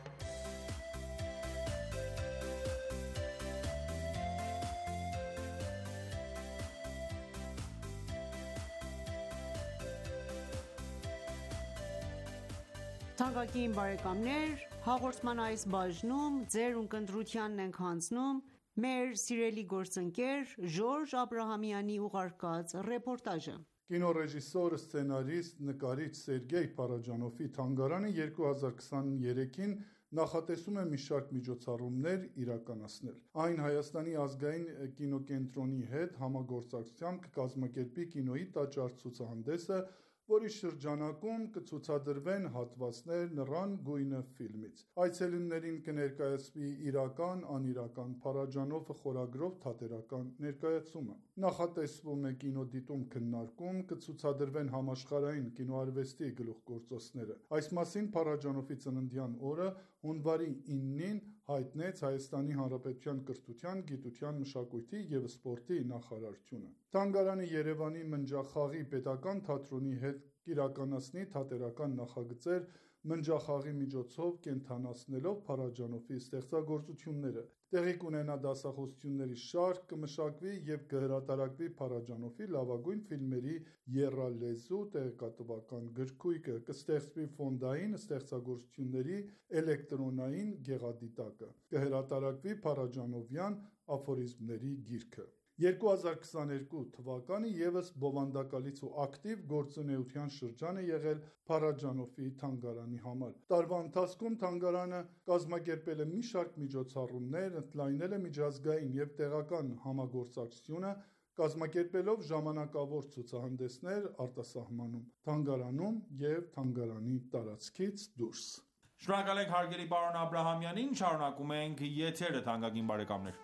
[SPEAKER 5] Թանկագին բարեկամներ, հաղորդման այս բաժնում ձեր ունկնդրությանն ենք հանձնում մեր սիրելի գործընկեր Ժորժ Աբրահամյանի ուղարկած ռեպորտաժը։
[SPEAKER 4] Կինոռեժիսոր, սցենարիստ, նկարիչ Սերգեյ Փարաջանովի թանգարանը երկու հազար քսաներեքին նախատեսում է մի շարք միջոցառումներ իրականացնել։ Այն Հայաստանի ազգային կինոկենտրոնի հետ համագործակցությամբ կկազմակերպի կինոյի տաճար ցուցահանդեսը, որի շրջանակում կցուցադրվեն հատվածներ «Նռան գույնը» ֆիլմից։ Այցելուներին կներկայացվի իրական, անիրական Փարաջանովը խորագրով թատերական ներկայացումը։ Նախատեսվում է կինոդիտում քննարկում, կցուցադրվեն համաշխարհային կինոարվեստի գլուխգործոցները։ Այս մասին Փարաջանովի ծննդյան օրը հունվարի իննին հայտնեց Հայաստանի Հանրապետության կրթության, գիտության, մշակույթի և սպորտի նախարարությունը։ Թանգարանը Երևանի Մնջախաղի պետական թատրոնի հետ կիրականացնի թատերական նախագծեր, մնջախաղի միջոցով կենդանացնելով Փարաջանովի ստեղծագործությունները։ Տեղի կունենա դասախոսությունների շարք, կմշակվի և կհրատարակվի Փարաջանովի լավագույն ֆիլմերի եռալեզու տեղեկատվական գրքույկը, կստեղծվի ֆոնդային ստեղծագործությունների էլեկտրոնային գեղադիտակը, կհրատարակվի Փարաջանովյան աֆորիզմների գիրքը։ երկու հազար քսաներկու թվականը ևս բովանդակալից ու ակտիվ գործունեության շրջան է եղել Փարաջանովի թանգարանի համար։ Տարվա ընթացքում թանգարանը կազմակերպել է մի շարք միջոցառումներ, ընդլայնել է միջազգային և տեղական համագործակցությունը, կազմակերպելով ժամանակավոր ցուցահանդեսներ արտասահմանում, թանգարանում և թանգարանի տարածքից դուրս։
[SPEAKER 1] Շնորհակալ ենք հարգելի պարոն Աբրահամյանին, շարունակում ենք եթերը թանկագին բարեկամներ։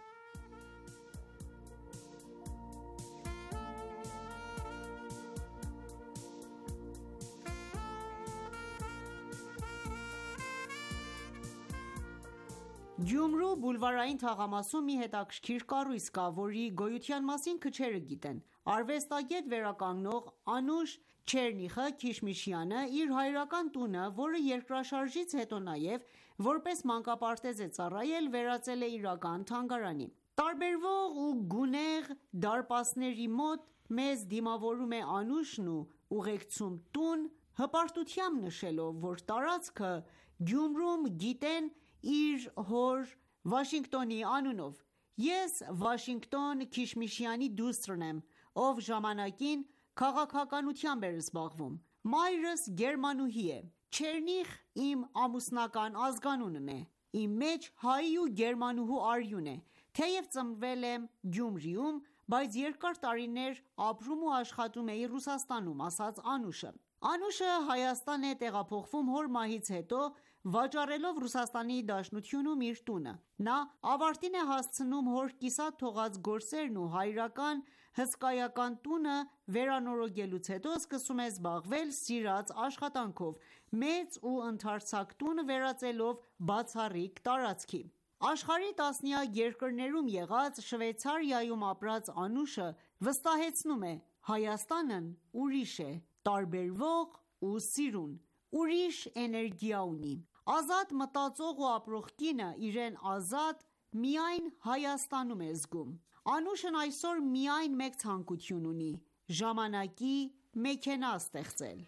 [SPEAKER 5] Գյումրու բուլվարային թաղամասում մի հետաքրքիր կառույց կա, որի գոյության մասին քչերը գիտեն։ Արվեստագետ վերականգնող Անուշ Չերնիխը Քիշմիշյանը իր հայրական տունը, որը երկրաշարժից հետո նաև որպես մանկապարտեզ է ծառայել, վերածել է իրական թանգարանի։ Տարբերվող ու գունեղ դարպասների մոտ մեզ դիմավորում է Անուշն ու ուղեկցում տուն, հպարտությամբ նշելով, որ տարածքը Գյումրում գիտեն իր հոր Վաշինգտոնի անունով։ Ես Վաշինգտոն Քիշմիշյանի դուստրն եմ, ով ժամանակին քաղաքականությամբ էր զբաղվում։ Մայրս գերմանուհի է։ Չերնիխ իմ ամուսնական ազգանունն է։ Իմ մեջ հայի ու գերմանուհու արյուն է։ Թեև ծնվել եմ Գյումրիում, բայց երկար տարիներ ապրում ու աշխատում էի Ռուսաստանում, ասաց Անուշը։ Անուշը Հայաստան է տեղափոխվում հոր մահից հետո, վաճառելով Ռուսաստանի Դաշնությունում իր տունը։ Նա ավարտին է հասցնում հոր կիսատ թողած գործերն ու հայրական հսկայական տունը վերանորոգելուց հետո սկսում է զբաղվել սիրած աշխատանքով, մեծ ու ընդարձակ տուն վերածելով բացառիկ տարածքի։ Աշխարհի տասնյակ երկրներում եղած, Շվեյցարիայում ապրած Անուշը վստահեցնում է. Հայաստանն ուրիշ է, տարբերվող ու սիրուն, ուրիշ էներգիա ունի։ Ազատ մտածող ու ապրող կինը իրեն ազատ միայն Հայաստանում է զգում։ Անուշն այսօր միայն մեկ ցանկություն ունի՝ ժամանակի մեքենա ստեղծել։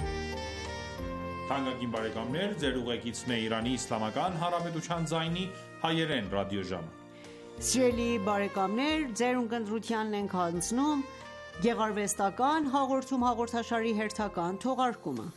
[SPEAKER 1] Թանկագին բարեկամներ, ձեր ուղեկիցն է Իրանի Իսլամական Հանրապետության ձայնի հայերեն ռադիոժամ։
[SPEAKER 5] Սիրելի բարեկամներ, ձեր ունկնդրությանն ենք հանձնում գեղարվեստական հաղորդում հաղորդաշարի հերթական թողարկումը։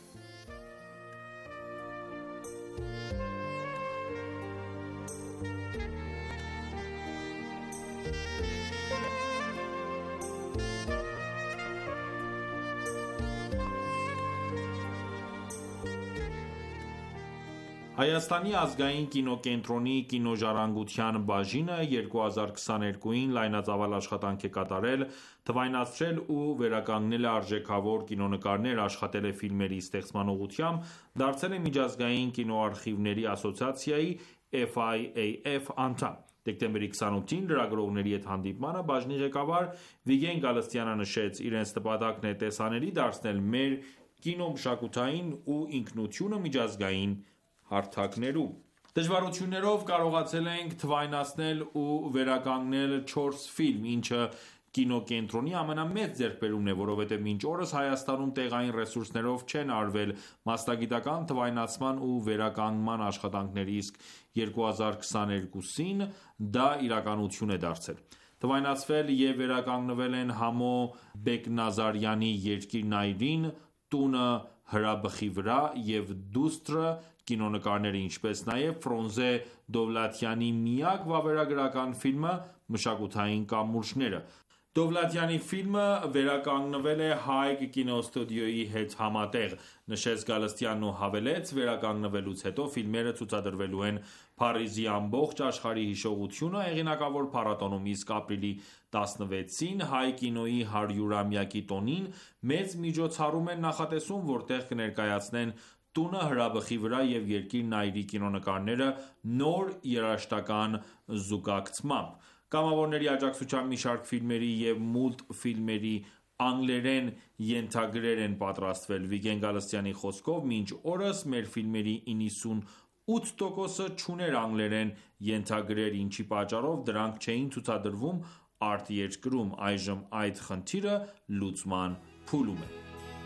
[SPEAKER 1] Հայաստանի ազգային կինոկենտրոնի կինոժառանգության բաժինը երկու հազար քսաներկուին լայնածավալ աշխատանք է կատարել, թվայնացրել ու վերականգնել է արժեքավոր կինոնկարներ, աշխատել է ֆիլմերի ստեղծման ուղղությամբ, դարձել է միջազգային կինոարխիվների ասոցիացիայի F I A F անդամ։ Դեկտեմբերի քսանութին լրագրողների հետ հանդիպմանը բաժնի ղեկավար Վիգեն Գալստյանը նշեց. «Իրենց նպատակն է տեսանելի դարձնել մեր կինոմշակութային ու ինքնությունը միջազգային հարթակներում։ Դժվարություններով կարողացել ենք թվայնացնել ու վերականգնել չորս ֆիլմ, ինչը կինոկենտրոնի ամենամեծ ձեռքբերումն է, որովհետև մինչ օրս Հայաստանում տեղային ռեսուրսներով չեն արվել մասնագիտական թվայնացման ու վերականգնման աշխատանքներ, իսկ երկու հազար քսաներկուսին դա իրականություն է դարձել։ Թվայնացվել և վերականգնվել են Համո Բեկնազարյանի «Երկիրն այրին», «Տունը հրաբխի վրա» և «Դուստրը» կինոնկարները, ինչպես նաև Ֆրունզե Դովլաթյանի միակ վավերագրական ֆիլմը «Մշակութային կամուրջները»։ Դովլաթյանի ֆիլմը վերականգնվել է Հայք կինոստուդիոյի հետ համատեղ, նշեց Գալստյանն ու հավելեց. «Վերականգնվելուց հետո ֆիլմերը ցուցադրվելու են Փարիզի ամբողջ աշխարհի հիշողությունը» հեղինակավոր փառատոնում, իսկ ապրիլի տասնվեցին Հայ կինոյի հարյուրամյակի տոնին մեծ միջոցառում են նախատեսում, որտեղ կներկայացնեն «Տունը հրաբխի վրա» և «Երկիրն այրի» կինոնկարները նոր երաժշտական զուգակցմամբ։ Կամավորների աջակցությամբ մի շարք ֆիլմերի և մուլտֆիլմերի անգլերեն ենթագրեր են պատրաստվել։ Վիգեն Գալստյանի խոսքով, մինչ օրս մեր ֆիլմերի իննսունութ տոկոսը չուներ անգլերեն ենթագրեր, ինչի պատճառով դրանք չէին ցուցադրվում արտերկրում։ Այժմ այդ խնդիրը լուծման փուլում է։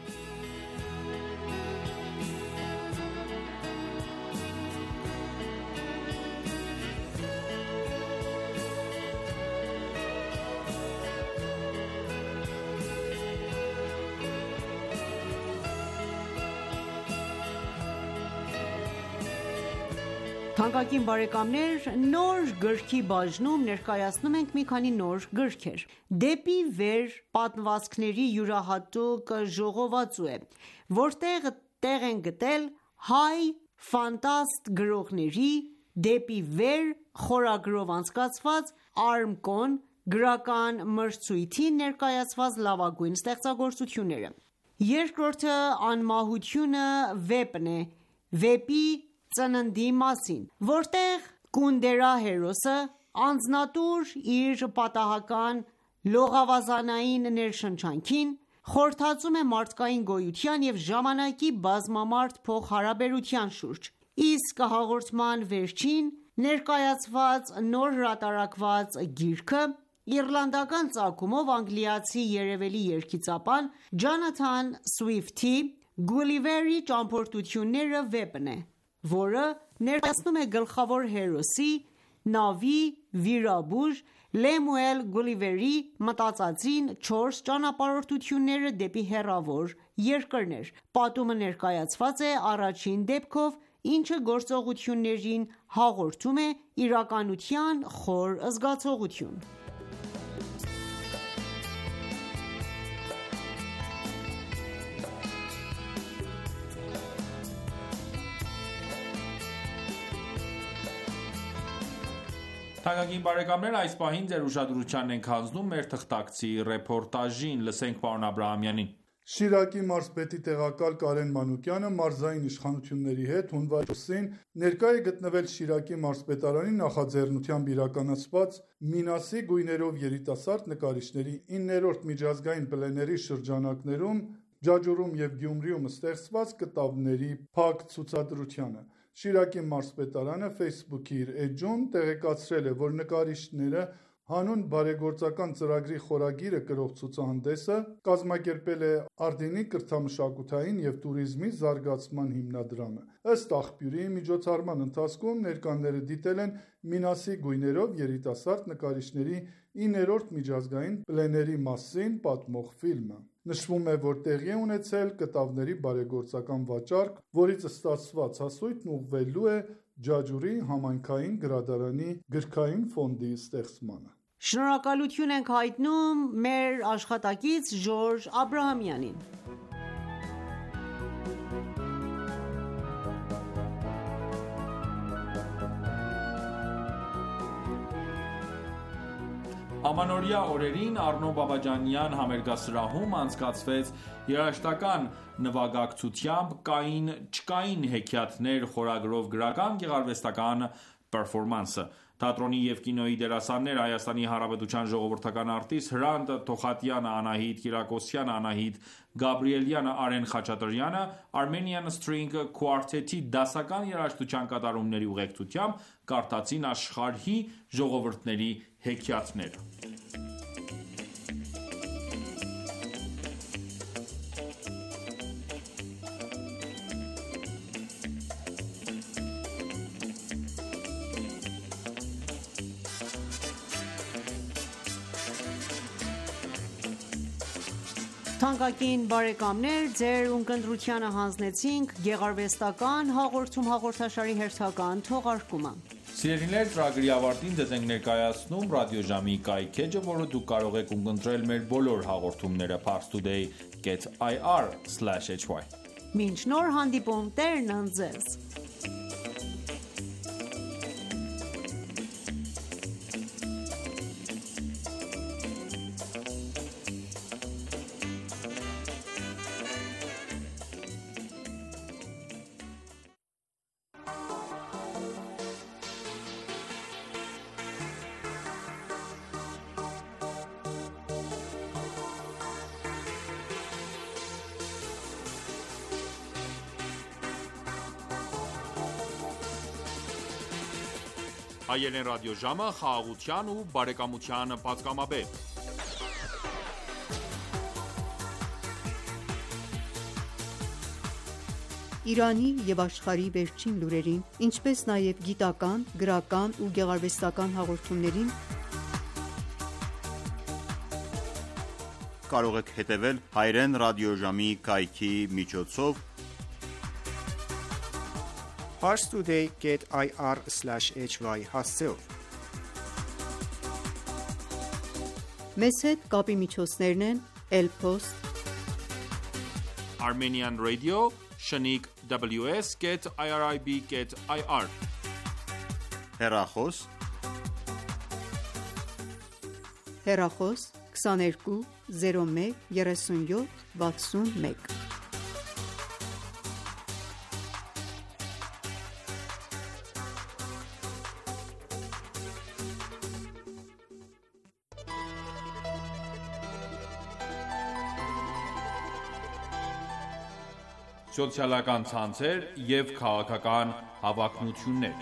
[SPEAKER 5] Թանկագին բարեկամներ, նոր գրքի բաժնում ներկայացնում ենք մի քանի նոր գրքեր։ «Դեպի վեր» պատմվածքների յուրահատուկ ժողովածու է, որտեղ տեղ են գտել հայ ֆանտաստ գրողների «Դեպի վեր» խորագրով անցկացված Armco-ն գրական մրցույթին ներկայացված լավագույն ստեղծագործությունները։ Երկրորդը «Անմահությունը» վեպն է, վեպի ծննդի մասին, որտեղ Կունդերա հերոսը անձնատուր իր պատահական լողավազանային ներշնչանքին խորհրդածում է մարդկային գոյության և ժամանակի բազմամարդ փոխհարաբերության շուրջ, իսկ հաղորդման վերջին ներկայացված նոր հրատարակված գիրքը իռլանդական ծագումով անգլիացի երևելի երգիծապան Ջոնաթան Սվիֆթի «Գուլիվերի ճամփորդությունները» վեպն է, որը ներկայացնում է գլխավոր հերոսի նավի վիրաբույժ Լեմուել Գուլիվերի մտածածին չորս ճանապարհորդությունները դեպի հեռավոր երկրներ։ Պատումը ներկայացված է առաջին դեպքով, ինչը գործողություններին հաղորդում է իրականության խոր զգացողություն։
[SPEAKER 1] Թանկագին բարեկամներ, այս պահին ձեր ուշադրությանն ենք հանձնում մեր թղթակցի ռեպորտաժին։ Լսենք պարոն Աբրահամյանին։
[SPEAKER 4] Շիրակի մարզպետի տեղակալ Կարեն Մանուկյանը մարզային իշխանությունների հետ հունվարի չորսին ներկա է գտնվել Շիրակի մարզպետարանի նախաձեռնությամբ իրականացված Մինասի գույներով երիտասարդ նկարիչների իններորդ միջազգային պլեների շրջանակներում Ջաջուրում և Գյումրիում ստեղծված կտավների փակ ցուցադրությանը։ Շիրակի մարզպետարանը Facebook-ի իր էջում տեղեկացրել է, որ նկարիչները Հանուն բարեգործական ծրագրի խորագիրը կրող ցուցահանդեսը կազմակերպել է Արդենի կրթամշակութային և տուրիզմի զարգացման հիմնադրամը։ Ըստ աղբյուրի, միջոցառման ընթացքում ներկաները դիտել են Մինասի գույներով երիտասարդ նկարիչների իններորդ միջազգային պլեների մասին պատմող ֆիլմը։ Նշվում է, որ տեղի է ունեցել կտավների բարեգործական վաճառք, որից ստացված հասույթն ուղղվելու է Ջաջուրի համայնքային գրադարանի գրքային ֆոնդի ստեղծմանը։
[SPEAKER 5] Շնորհակալություն ենք հայտնում մեր աշխատակից Ժորժ Աբրահամյանին։
[SPEAKER 1] Ամանորյա օրերին Առնո Բաբաջանյան համերգասրահում անցկացվեց երաժշտական նվագակցությամբ «Կային չկային հեքիաթներ» խորագրով գրական գեղարվեստական պերֆորմանսը։ Թատրոնի և կինոյի դերասաններ Հայաստանի Հանրապետության ժողովրդական արտիստ Հրանտ Թոխատյանը, Անահիտ Կիրակոսյանը, Անահիտ Գաբրիելյանը, Արեն Խաչատրյանը Armenian String Quartet-ի դասական երաժշտության կատարումների ուղեկցությամբ կարդացին աշխարհի ժողովուրդների հեքիաթները։
[SPEAKER 5] Թանկագին բարեկամներ, ձեր ունկնդրությանը հանձնեցինք գեղարվեստական հաղորդում հաղորդաշարի հերթական թողարկումը։
[SPEAKER 1] Սիրելիներ, ծրագրի ավարտին ձեզ ենք ներկայացնում ռադիոժամի կայքէջը, որը դուք կարող եք ունկնդրել մեր բոլոր հաղորդումները parstoday dot ir slash hy։
[SPEAKER 5] Մինչ նոր հանդիպում, Տերն ընդ ձեզ։
[SPEAKER 1] Հայերեն ռադիոժամը խաղաղության ու բարեկամության պատգամաբեր։
[SPEAKER 3] Իրանի և աշխարհի վերջին լուրերին, ինչպես նաև գիտական, գրական ու գեղարվեստական հաղորդումներին
[SPEAKER 6] կարող եք հետևել հայերեն ռադիոժամի կայքի միջոցով
[SPEAKER 7] parstoday dot ir slash hy հասցեով։
[SPEAKER 3] Մեզ հետ կապի միջոցներն են Elpost,
[SPEAKER 1] Armenian Radio, Shaniq W S dot irib dot ir,
[SPEAKER 6] հեռախոս,
[SPEAKER 3] հեռախոս քսաներկու զիրո մեկ երեսունյոթ վաթսունմեկ։
[SPEAKER 1] Սոցիալական ցանցեր և քաղաքական հավակնություններ։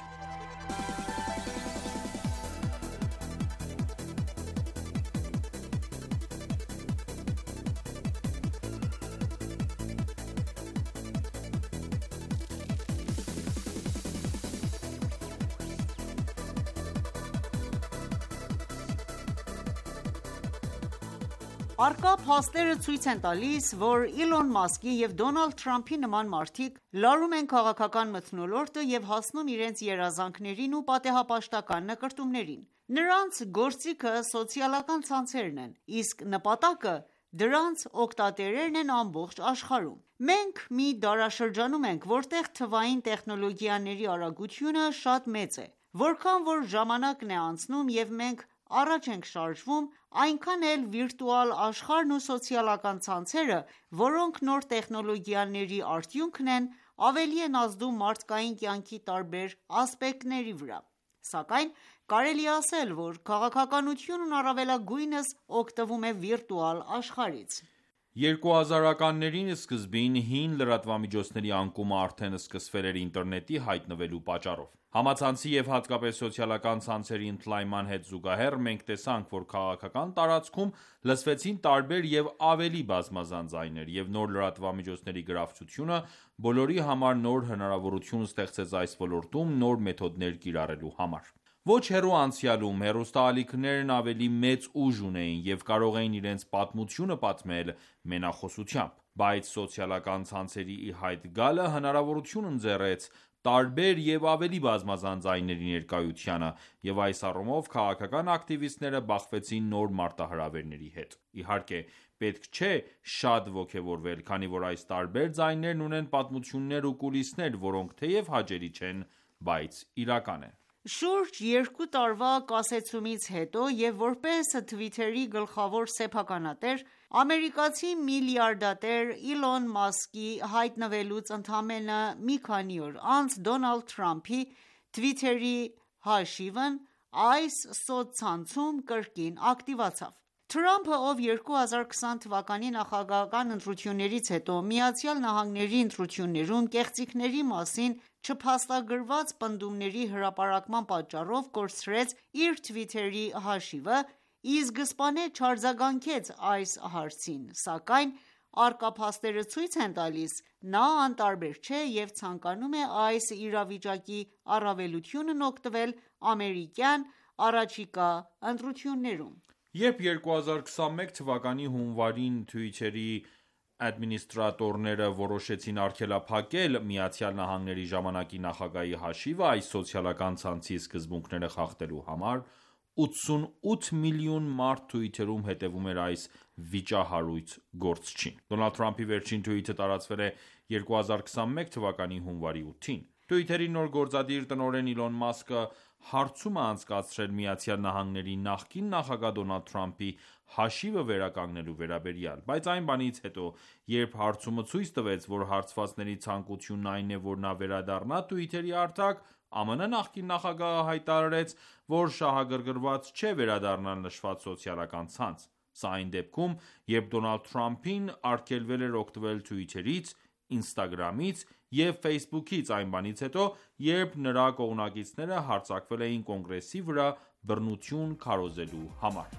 [SPEAKER 5] Առկա փաստերը ցույց են տալիս, որ Իլոն Մասկի և Դոնալդ Թրամփի նման մարդիկ լարում են քաղաքական մթնոլորտը և հասնում իրենց երազանքներին ու պատեհապաշտական նկրտումներին։ Նրանց գործիքը սոցիալական ցանցերն են, իսկ նպատակը դրանց օգտատերերն են ամբողջ աշխարհում։ Մենք մի դարաշրջանում ենք, որտեղ թվային տեխնոլոգիաների արագությունը շատ մեծ է։ Որքան որ ժամանակն է անցնում և մենք առաջ ենք շարժվում, այնքան էլ վիրտուալ աշխարհն ու սոցիալական ցանցերը, որոնք նոր տեխնոլոգիաների արդյունքն են, ավելի են ազդում մարդկային կյանքի տարբեր ասպեկտների վրա։ Սակայն կարելի է ասել, որ քաղաքականությունն առավելագույնս օգտվում է վիրտուալ աշխարհից։
[SPEAKER 1] երկու հազարականներին սկզբին հին լրատվամիջոցների անկումը արդեն սկսվել էր ինտերնետի հայտնվելու պատճառով։ Համացանցի և հատկապես սոցիալական ցանցերի ընդլայնման հետ զուգահեռ մենք տեսանք, որ քաղաքական տարածքում լսվեցին տարբեր և ավելի բազմազան ձայներ, և նոր լրատվամիջոցների գրավչությունը բոլորի համար նոր հնարավորություն ստեղծեց այս ոլորտում նոր մեթոդներ կիրառելու համար։ Ոչ հեռու անցյալում հեռուստաալիքներն ավելի մեծ ուժ ունեին և կարող էին իրենց պատմությունը պատմել մենախոսությամբ, բայց սոցիալական ցանցերի ի հայտ գալը հնարավորություն ընձեռեց տարբեր և ավելի բազմազան ձայների ներկայությանը, և այս առումով քաղաքական ակտիվիստները բախվեցին նոր մարտահրավերների հետ։ Իհարկե, պետք չէ շատ ոգևորվել, քանի որ այս տարբեր ձայներն ունեն պատմություններ ու կուլիսներ, որոնք թեև հաճելի չեն, բայց իրական են։
[SPEAKER 5] Շուրջ երկու տարվա կասեցումից հետո և որպես Twitter-ի գլխավոր սեփականատեր, ամերիկացի միլիարդատեր Իլոն Մասկի հայտնվելուց ընդամենը մի քանի օր անց Դոնալդ Թրամփի Twitter-ի հաշիվն այս սոցցանցում կրկին ակտիվացավ։ Թրամփը, ով երկու հազար քսան թվականի նախագահական ընտրություններից հետո ԱՄՆ-ի ընտրություններում կեղծիքների մասին չփաստագրված պնդումների հրապարակման պատճառով կորցրեց իր Twitter-ի հաշիվը, ի սկզբանե չարձագանքեց այս հարցին, սակայն առկա փաստերը ցույց են տալիս նա անտարբեր չէ և ցանկանում է այս իրավիճակի առավելությունն օգտվել ամերիկյան առաջիկա ընտրություններում։
[SPEAKER 1] Երբ երկու հազար քսանմեկ թվականի հունվարին Twitter-ի ադմինիստրատորները որոշեցին արգելափակել ԱՄՆ-ի ժամանակի նախագահի հաշիվը այս սոցիալական ցանցի սկզբունքները խախտելու համար, ութսունութ միլիոն մարդ Twitter-ում հետևում էր այս վիճահարույց գործչին։ Դոնալդ Թրամփի վերջին թվիթը տարածվել է երկու հազար քսանմեկ թվականի հունվարի ութին։ Twitter-ի նոր գործադիր տնօրեն Իլոն Մասկը հարցում է անցկացրել ԱՄՆ-ի նախկին նախագահ Դոնալդ Թրամփի հաշիվը վերականգնելու վերաբերյալ, բայց այն բանից հետո, երբ հարցումը ցույց տվեց, որ հարցվածների ցանկությունն այն է, որ նա վերադառնա Twitter-ի հարթակ, ԱՄՆ նախկին նախագահը հայտարարեց, որ շահագրգռված չէ վերադառնալ նշված սոցիալական ցանց։ Սա այն դեպքում, երբ Դոնալդ Թրամփին արգելվել էր օգտվել Twitter-ից, Instagram-ից և Facebook-ից այն բանից հետո, երբ նրա կողմնակիցները հարձակվել էին Կոնգրեսի վրա բռնություն քարոզելու համար։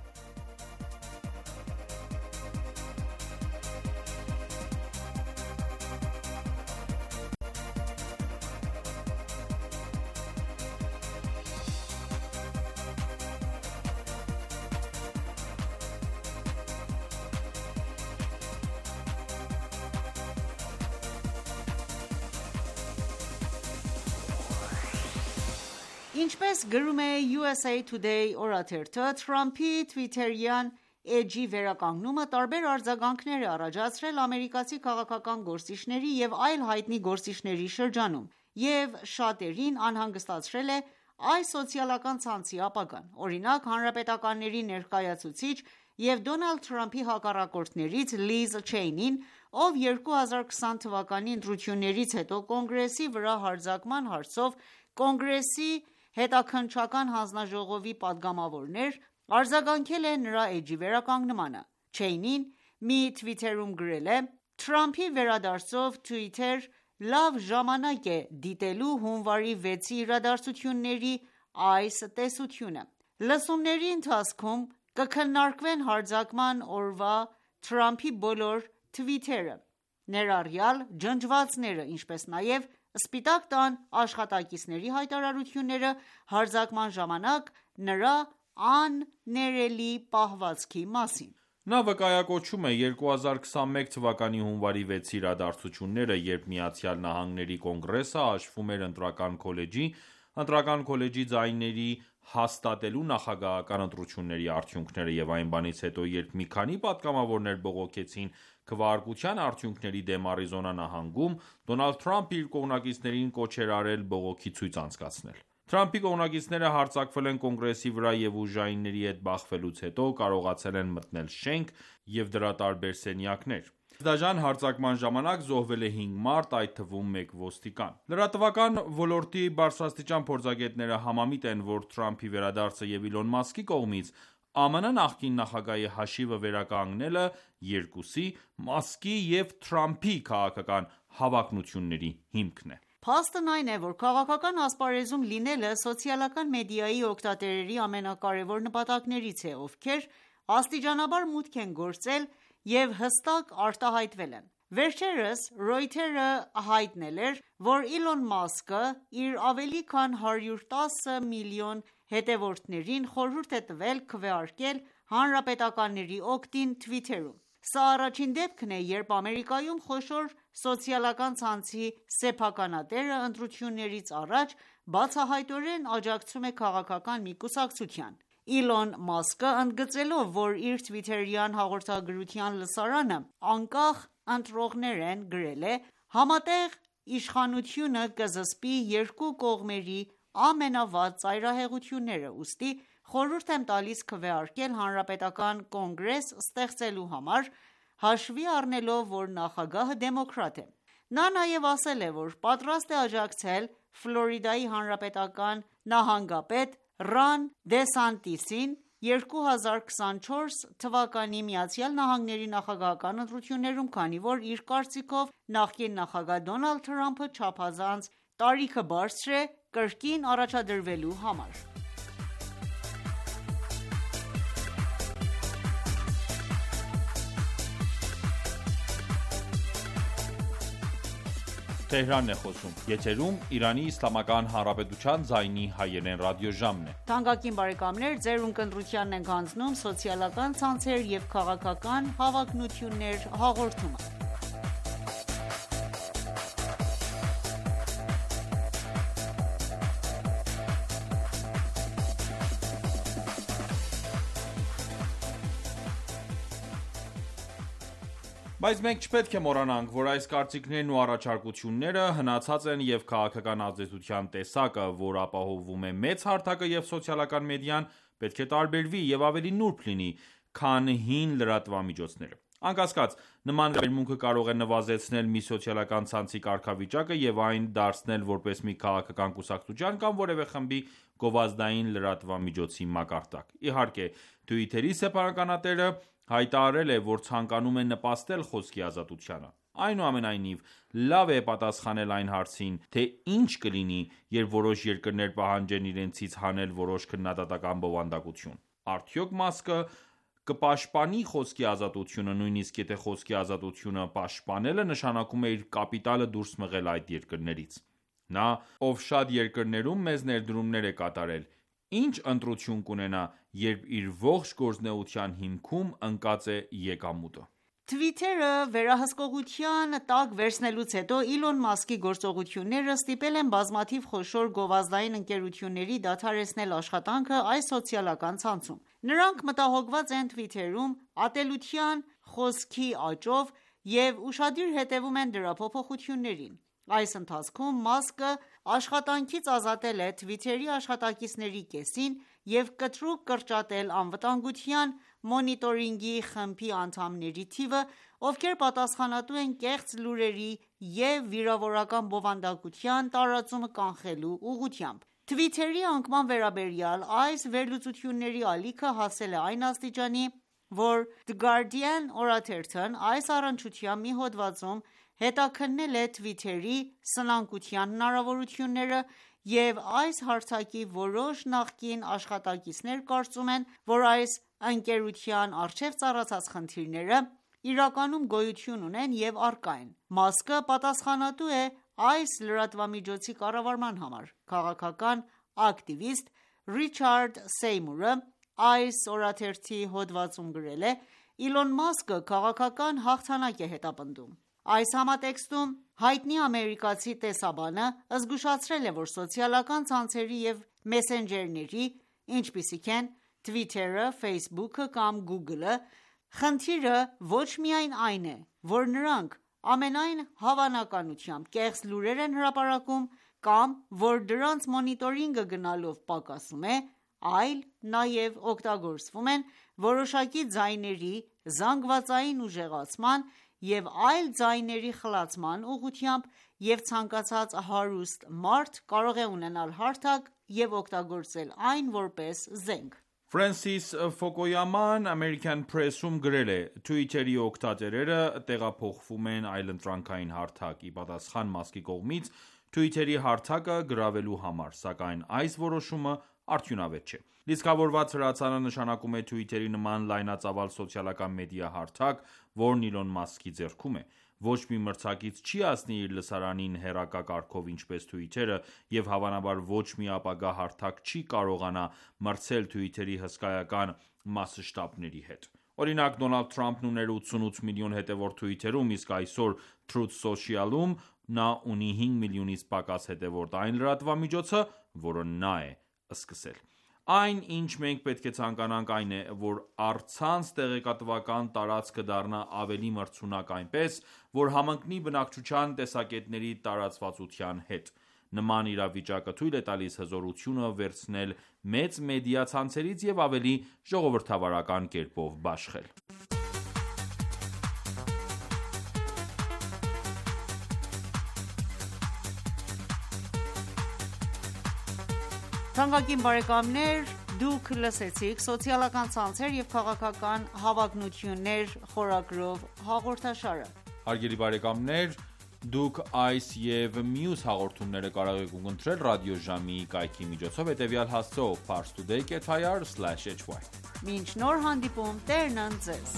[SPEAKER 5] Ինչպես գրում է U S A Today օրաթերթը, Թրամփի Twitter-յան էջի վերականգնումը տարբեր արձագանքներ է առաջացրել ամերիկացի քաղաքական գործիչների և այլ հայտնի գործիչների շրջանում և շատերին անհանգստացրել է այս սոցիալական ցանցի ապագան։ Օրինակ, հանրապետականների ներկայացուցիչ և Դոնալդ Թրամփի հակառակորդներից Լիզ Չեյնին, ով երկու հազար քսան թվականի ընտրություններից հետո Կոնգրեսի վրա հարձակման հարցով Կոնգրեսի հետաքննչական հանձնաժողովի պատգամավորն էր, արձագանքել է նրա էջի վերականգնմանը։ Չեյնին մի թվիթում գրել է. «Թրամփի վերադարձով Twitter լավ ժամանակ է դիտելու հունվարի վեցի իրադարձությունների այս տեսությունը։ Լսումների ընթացքում կքննարկվեն հարձակման օրվա Թրամփի բոլոր թվիթերը, ներառյալ ջնջվածքները, ինչպես նաև Սպիտակ տան աշխատակիցների հայտարարությունները հարձակման ժամանակ նրա աններելի պահվածքի մասին»։
[SPEAKER 1] Նա վկայակոչում է երկու հազար քսանմեկ թվականի հունվարի վեցի իրադարձությունները, երբ ԱՄՆ Կոնգրեսը հաշվում էր Ընտրական քոլեջի, Ընտրական քոլեջի ձայների հաստատելու նախագահական ընտրությունների արդյունքները և այն բանից հետո, երբ մի քանի պատգամավորներ բողոքեցին քվեարկության արդյունքների դեմ Արիզոնա նահանգում, Դոնալդ Թրամփը իր կողմնակիցներին կոչ էր արել բողոքի ցույց անցկացնել։ Թրամփի կողմնակիցները հարձակվել են Կոնգրեսի վրա և ուժայինների հետ բախվելուց հետո կարողացել են մտնել շենք և դրա տարբեր սենյակներ։ Դաժան հարձակման ժամանակ զոհվել է հինգ մարդ, այդ թվում մեկ ոստիկան։ Լրատվական ոլորտի բարձրաստիճան փորձագետները համամիտ են, որ Թրամփի վերադարձը և Իլոն Մասկի կողմից ԱՄՆ նախկին նախագահի հաշիվը վերականգնելը երկուսի՝ Մասկի և Թրամփի քաղաքական հավակնությունների հիմքն է։
[SPEAKER 5] Փաստն այն է, որ քաղաքական ասպարեզում լինելը սոցիալական մեդիայի օգտատերերի ամենակարևոր նպատակներից է, ովքեր աստիճանաբար մուտք են գործել և հստակ արտահայտվել են։ Վերջերս Reuters-ը հայտնել էր, որ Իլոն Մասկը իր ավելի քան հարյուր տասը միլիոն հետևորդներին խորհուրդ է տվել քվեարկել հանրապետականների օգտին Twitter-ում։ Սա առաջին դեպքն է, երբ Ամերիկայում խոշոր սոցիալական ցանցի սեփականատերը ընտրություններից առաջ բացահայտորեն աջակցում է քաղաքական մի կուսակցության։ Իլոն Մասկը, ընդգծելով, որ իր թվիթերյան հաղորդագրության լսարանը անկախ ընտրողներ են, գրել է.«Համատեղ իշխանությունը կզսպի երկու կողմերի ամենավատ ծայրահեղությունները, ուստի խորհուրդ եմ տալիս քվեարկել Հանրապետական կոնգրես ստեղծելու համար, հաշվի առնելով, որ նախագահը դեմոկրատ է»։ Նա նաև ասել է, որ պատրաստ է աջակցել Ֆլորիդայի հանրապետական նահանգապետ Ռոն Դեսանտիսին երկու հազար քսանչորս թվականի ԱՄՆ-ի նախագահական ընտրություններում, քանի որ իր կարծիքով նախկին նախագահ Դոնալդ Թրամփը չափազանց տարիքը բարձր է կրկին առաջադրվելու համար։
[SPEAKER 1] Բայց մենք չպետք է մոռանանք, որ այս կարծիքներն ու առաջարկությունները հնացած են և քաղաքական ազդեցության տեսակը, որ ապահովում է մեծ հարթակը և սոցիալական մեդիան, պետք է տարբերվի և ավելի նուրբ լինի, քան հին լրատվամիջոցները։ Անկասկած, նման վերաբերմունքը կարող է նվազեցնել մի սոցիալական ցանցի կարգավիճակը և այն դարձնել որպես մի քաղաքական կուսակցության կամ որևէ խմբի գովազդային լրատվամիջոցի մակարդակ։ Իհարկե, Twitter-ի սեփականատերը հայտարարել է, որ ցանկանում է նպաստել խոսքի ազատությանը։ Այնուամենայնիվ, լավ է պատասխանել այն հարցին, թե ինչ կլինի, երբ որոշ երկրներ պահանջեն իրենցից հանել որոշ քննադատական բովանդակություն։ Արդյոք Մասկը կպաշտպանի խոսքի ազատությունը, նույնիսկ եթե խոսքի ազատությունը պաշտպանելը նշանակում է իր կապիտալը դուրս մղել այդ երկրներից։ Նա, ով շատ երկրներում մեծ ներդրումներ է կատարել, ինչ ընտրություն կունենա, երբ իր ողջ գործունեության հիմքում ընկած է եկամուտը։
[SPEAKER 5] Twitter-ը վերահսկողության տակ վերցնելուց հետո Իլոն Մասկի գործողությունները ստիպել են բազմաթիվ խոշոր գովազդային ընկերությունների դադարեցնել աշխատանքը այս սոցիալական ցանցում։ Նրանք մտահոգված են Twitter-ում ատելության խոսքի աճով և ուշադիր հետևում են դրա փոփոխություններին։ Այս ընթացքում Մասկը աշխատանքից ազատել է Twitter-ի աշխատակիցների կեսին և կտրուկ կրճատել անվտանգության մոնիտորինգի խմբի անդամների թիվը, ովքեր պատասխանատու են կեղծ լուրերի և վիրավորական բովանդակության տարածումը կանխելու ուղղությամբ։ Twitter-ի անկման վերաբերյալ այս վերլուծությունների ալիքը հասել է այն աստիճանի, որ The Guardian օրաթերթն այս առնչությամբ մի հոդվածում հետաքննել է Twitter-ի սնանկության հնարավորությունները և այս հարթակի որոշ նախկին աշխատակիցներ կարծում են, որ այս ընկերության առջև ծառացած խնդիրները իրականում գոյություն ունեն և առկա են։ Մասկը պատասխանատու է այս լրատվամիջոցի կառավարման համար։ Քաղաքական ակտիվիստ Ռիչարդ Սեյմուրը այս օրաթերթի հոդվածում գրել է.«Իլոն Մասկը քաղաքական հաղթանակ է հետապնդում»։ Այս համատեքստում հայտնի ամերիկացի տեսաբանը զգուշացրել է, որ սոցիալական ցանցերի և մեսենջերների, ինչպիսիք են Twitter-ը, Facebook-ը կամ Google-ը, խնդիրը ոչ միայն այն է, որ նրանք ամենայն հավանականությամբ կեղծ լուրեր են հրապարակում կամ որ դրանց մոնիտորինգը գնալով պակասում է, այլ նաև օգտագործվում են որոշակի ձայների զանգվածային ուժեղացման և այլ ձայների խլացման ուղղությամբ և ցանկացած հարուստ մարդ կարող է ունենալ հարթակ և օգտագործել այն որպես զենք։
[SPEAKER 1] Ֆրանսիս Ֆոկոյաման American Press-ում գրել է. Twitter-ի օգտատերերը տեղափոխվում են այլընտրանքային հարթակ՝ ի պատասխան Մասկի կողմից Twitter-ի հարթակը գրավելու համար, սակայն այս որոշումը արդյունավետ չէ։ Լիցքավորված հրացանը նշանակում է Twitter-ի նման լայնածավալ սոցիալական մեդիա հարթակ, որն Իլոն Մասկի ձեռքում է։ Ոչ մի մրցակից չի հասնի իր լսարանին հեռակա կարգով ինչպես Twitter-ը, և հավանաբար ոչ մի ապագա հարթակ չի կարողանա մրցել Twitter-ի հսկայական մասշտաբների հետ։ Օրինակ, Դոնալդ Թրամփն ուներ ութսունութ միլիոն հետևորդ Twitter-ում, իսկ այսօր Truth Social-ում նա ունի հինգ միլիոնից պակաս հետևորդ, այն լրատվամիջոցը, որը նա է սկսել։ Այն, ինչ մենք պետք է ցանկանանք, այն է, որ առցանց տեղեկատվական տարածքը դառնա ավելի մրցունակ այնպես, որ համընկնի բնակչության տեսակետների տարածվածության հետ։ Նման իրավիճակը թույլ է տալիս հզորությունը վերցնել մեծ մեդիա ցանցերից և ավելի ժողովրդավարական կերպով բաշխել։
[SPEAKER 5] Թանկագին բարեկամներ, դուք լսեցիք «Սոցիալական ցանցեր և քաղաքական հավակնություններ» խորագրով հաղորդաշարը։
[SPEAKER 1] Հարգելի բարեկամներ, դուք այս և մյուս հաղորդումները կարող եք ունկնդրել ռադիոժամի կայքի միջոցով հետևյալ հասցեով՝ parstoday dot i r slash h y։
[SPEAKER 5] Մինչ նոր հանդիպում, Տերն ընդ ձեզ։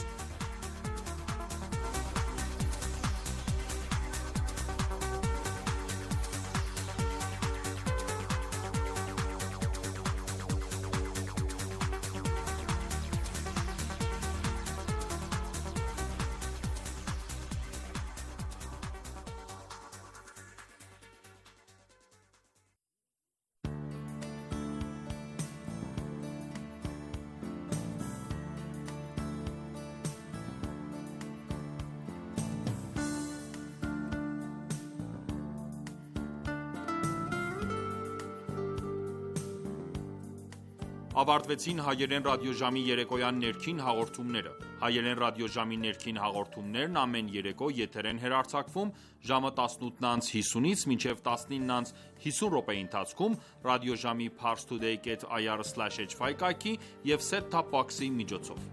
[SPEAKER 1] Ավարտվեցին հայերեն ռադիոժամի երեկոյան ներքին հաղորդումները։ Հայերեն ռադիոժամի ներքին հաղորդումներն ամեն երեկո եթեր են հեռարձակվում ժամը տասնութ հիսունից մինչև տասնինը հիսուն րոպեի ընթացքում ռադիոժամի parstoday dot i r slash h y կայքի և set-top box-ի միջոցով։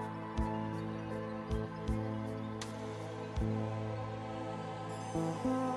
[SPEAKER 8] Thank you.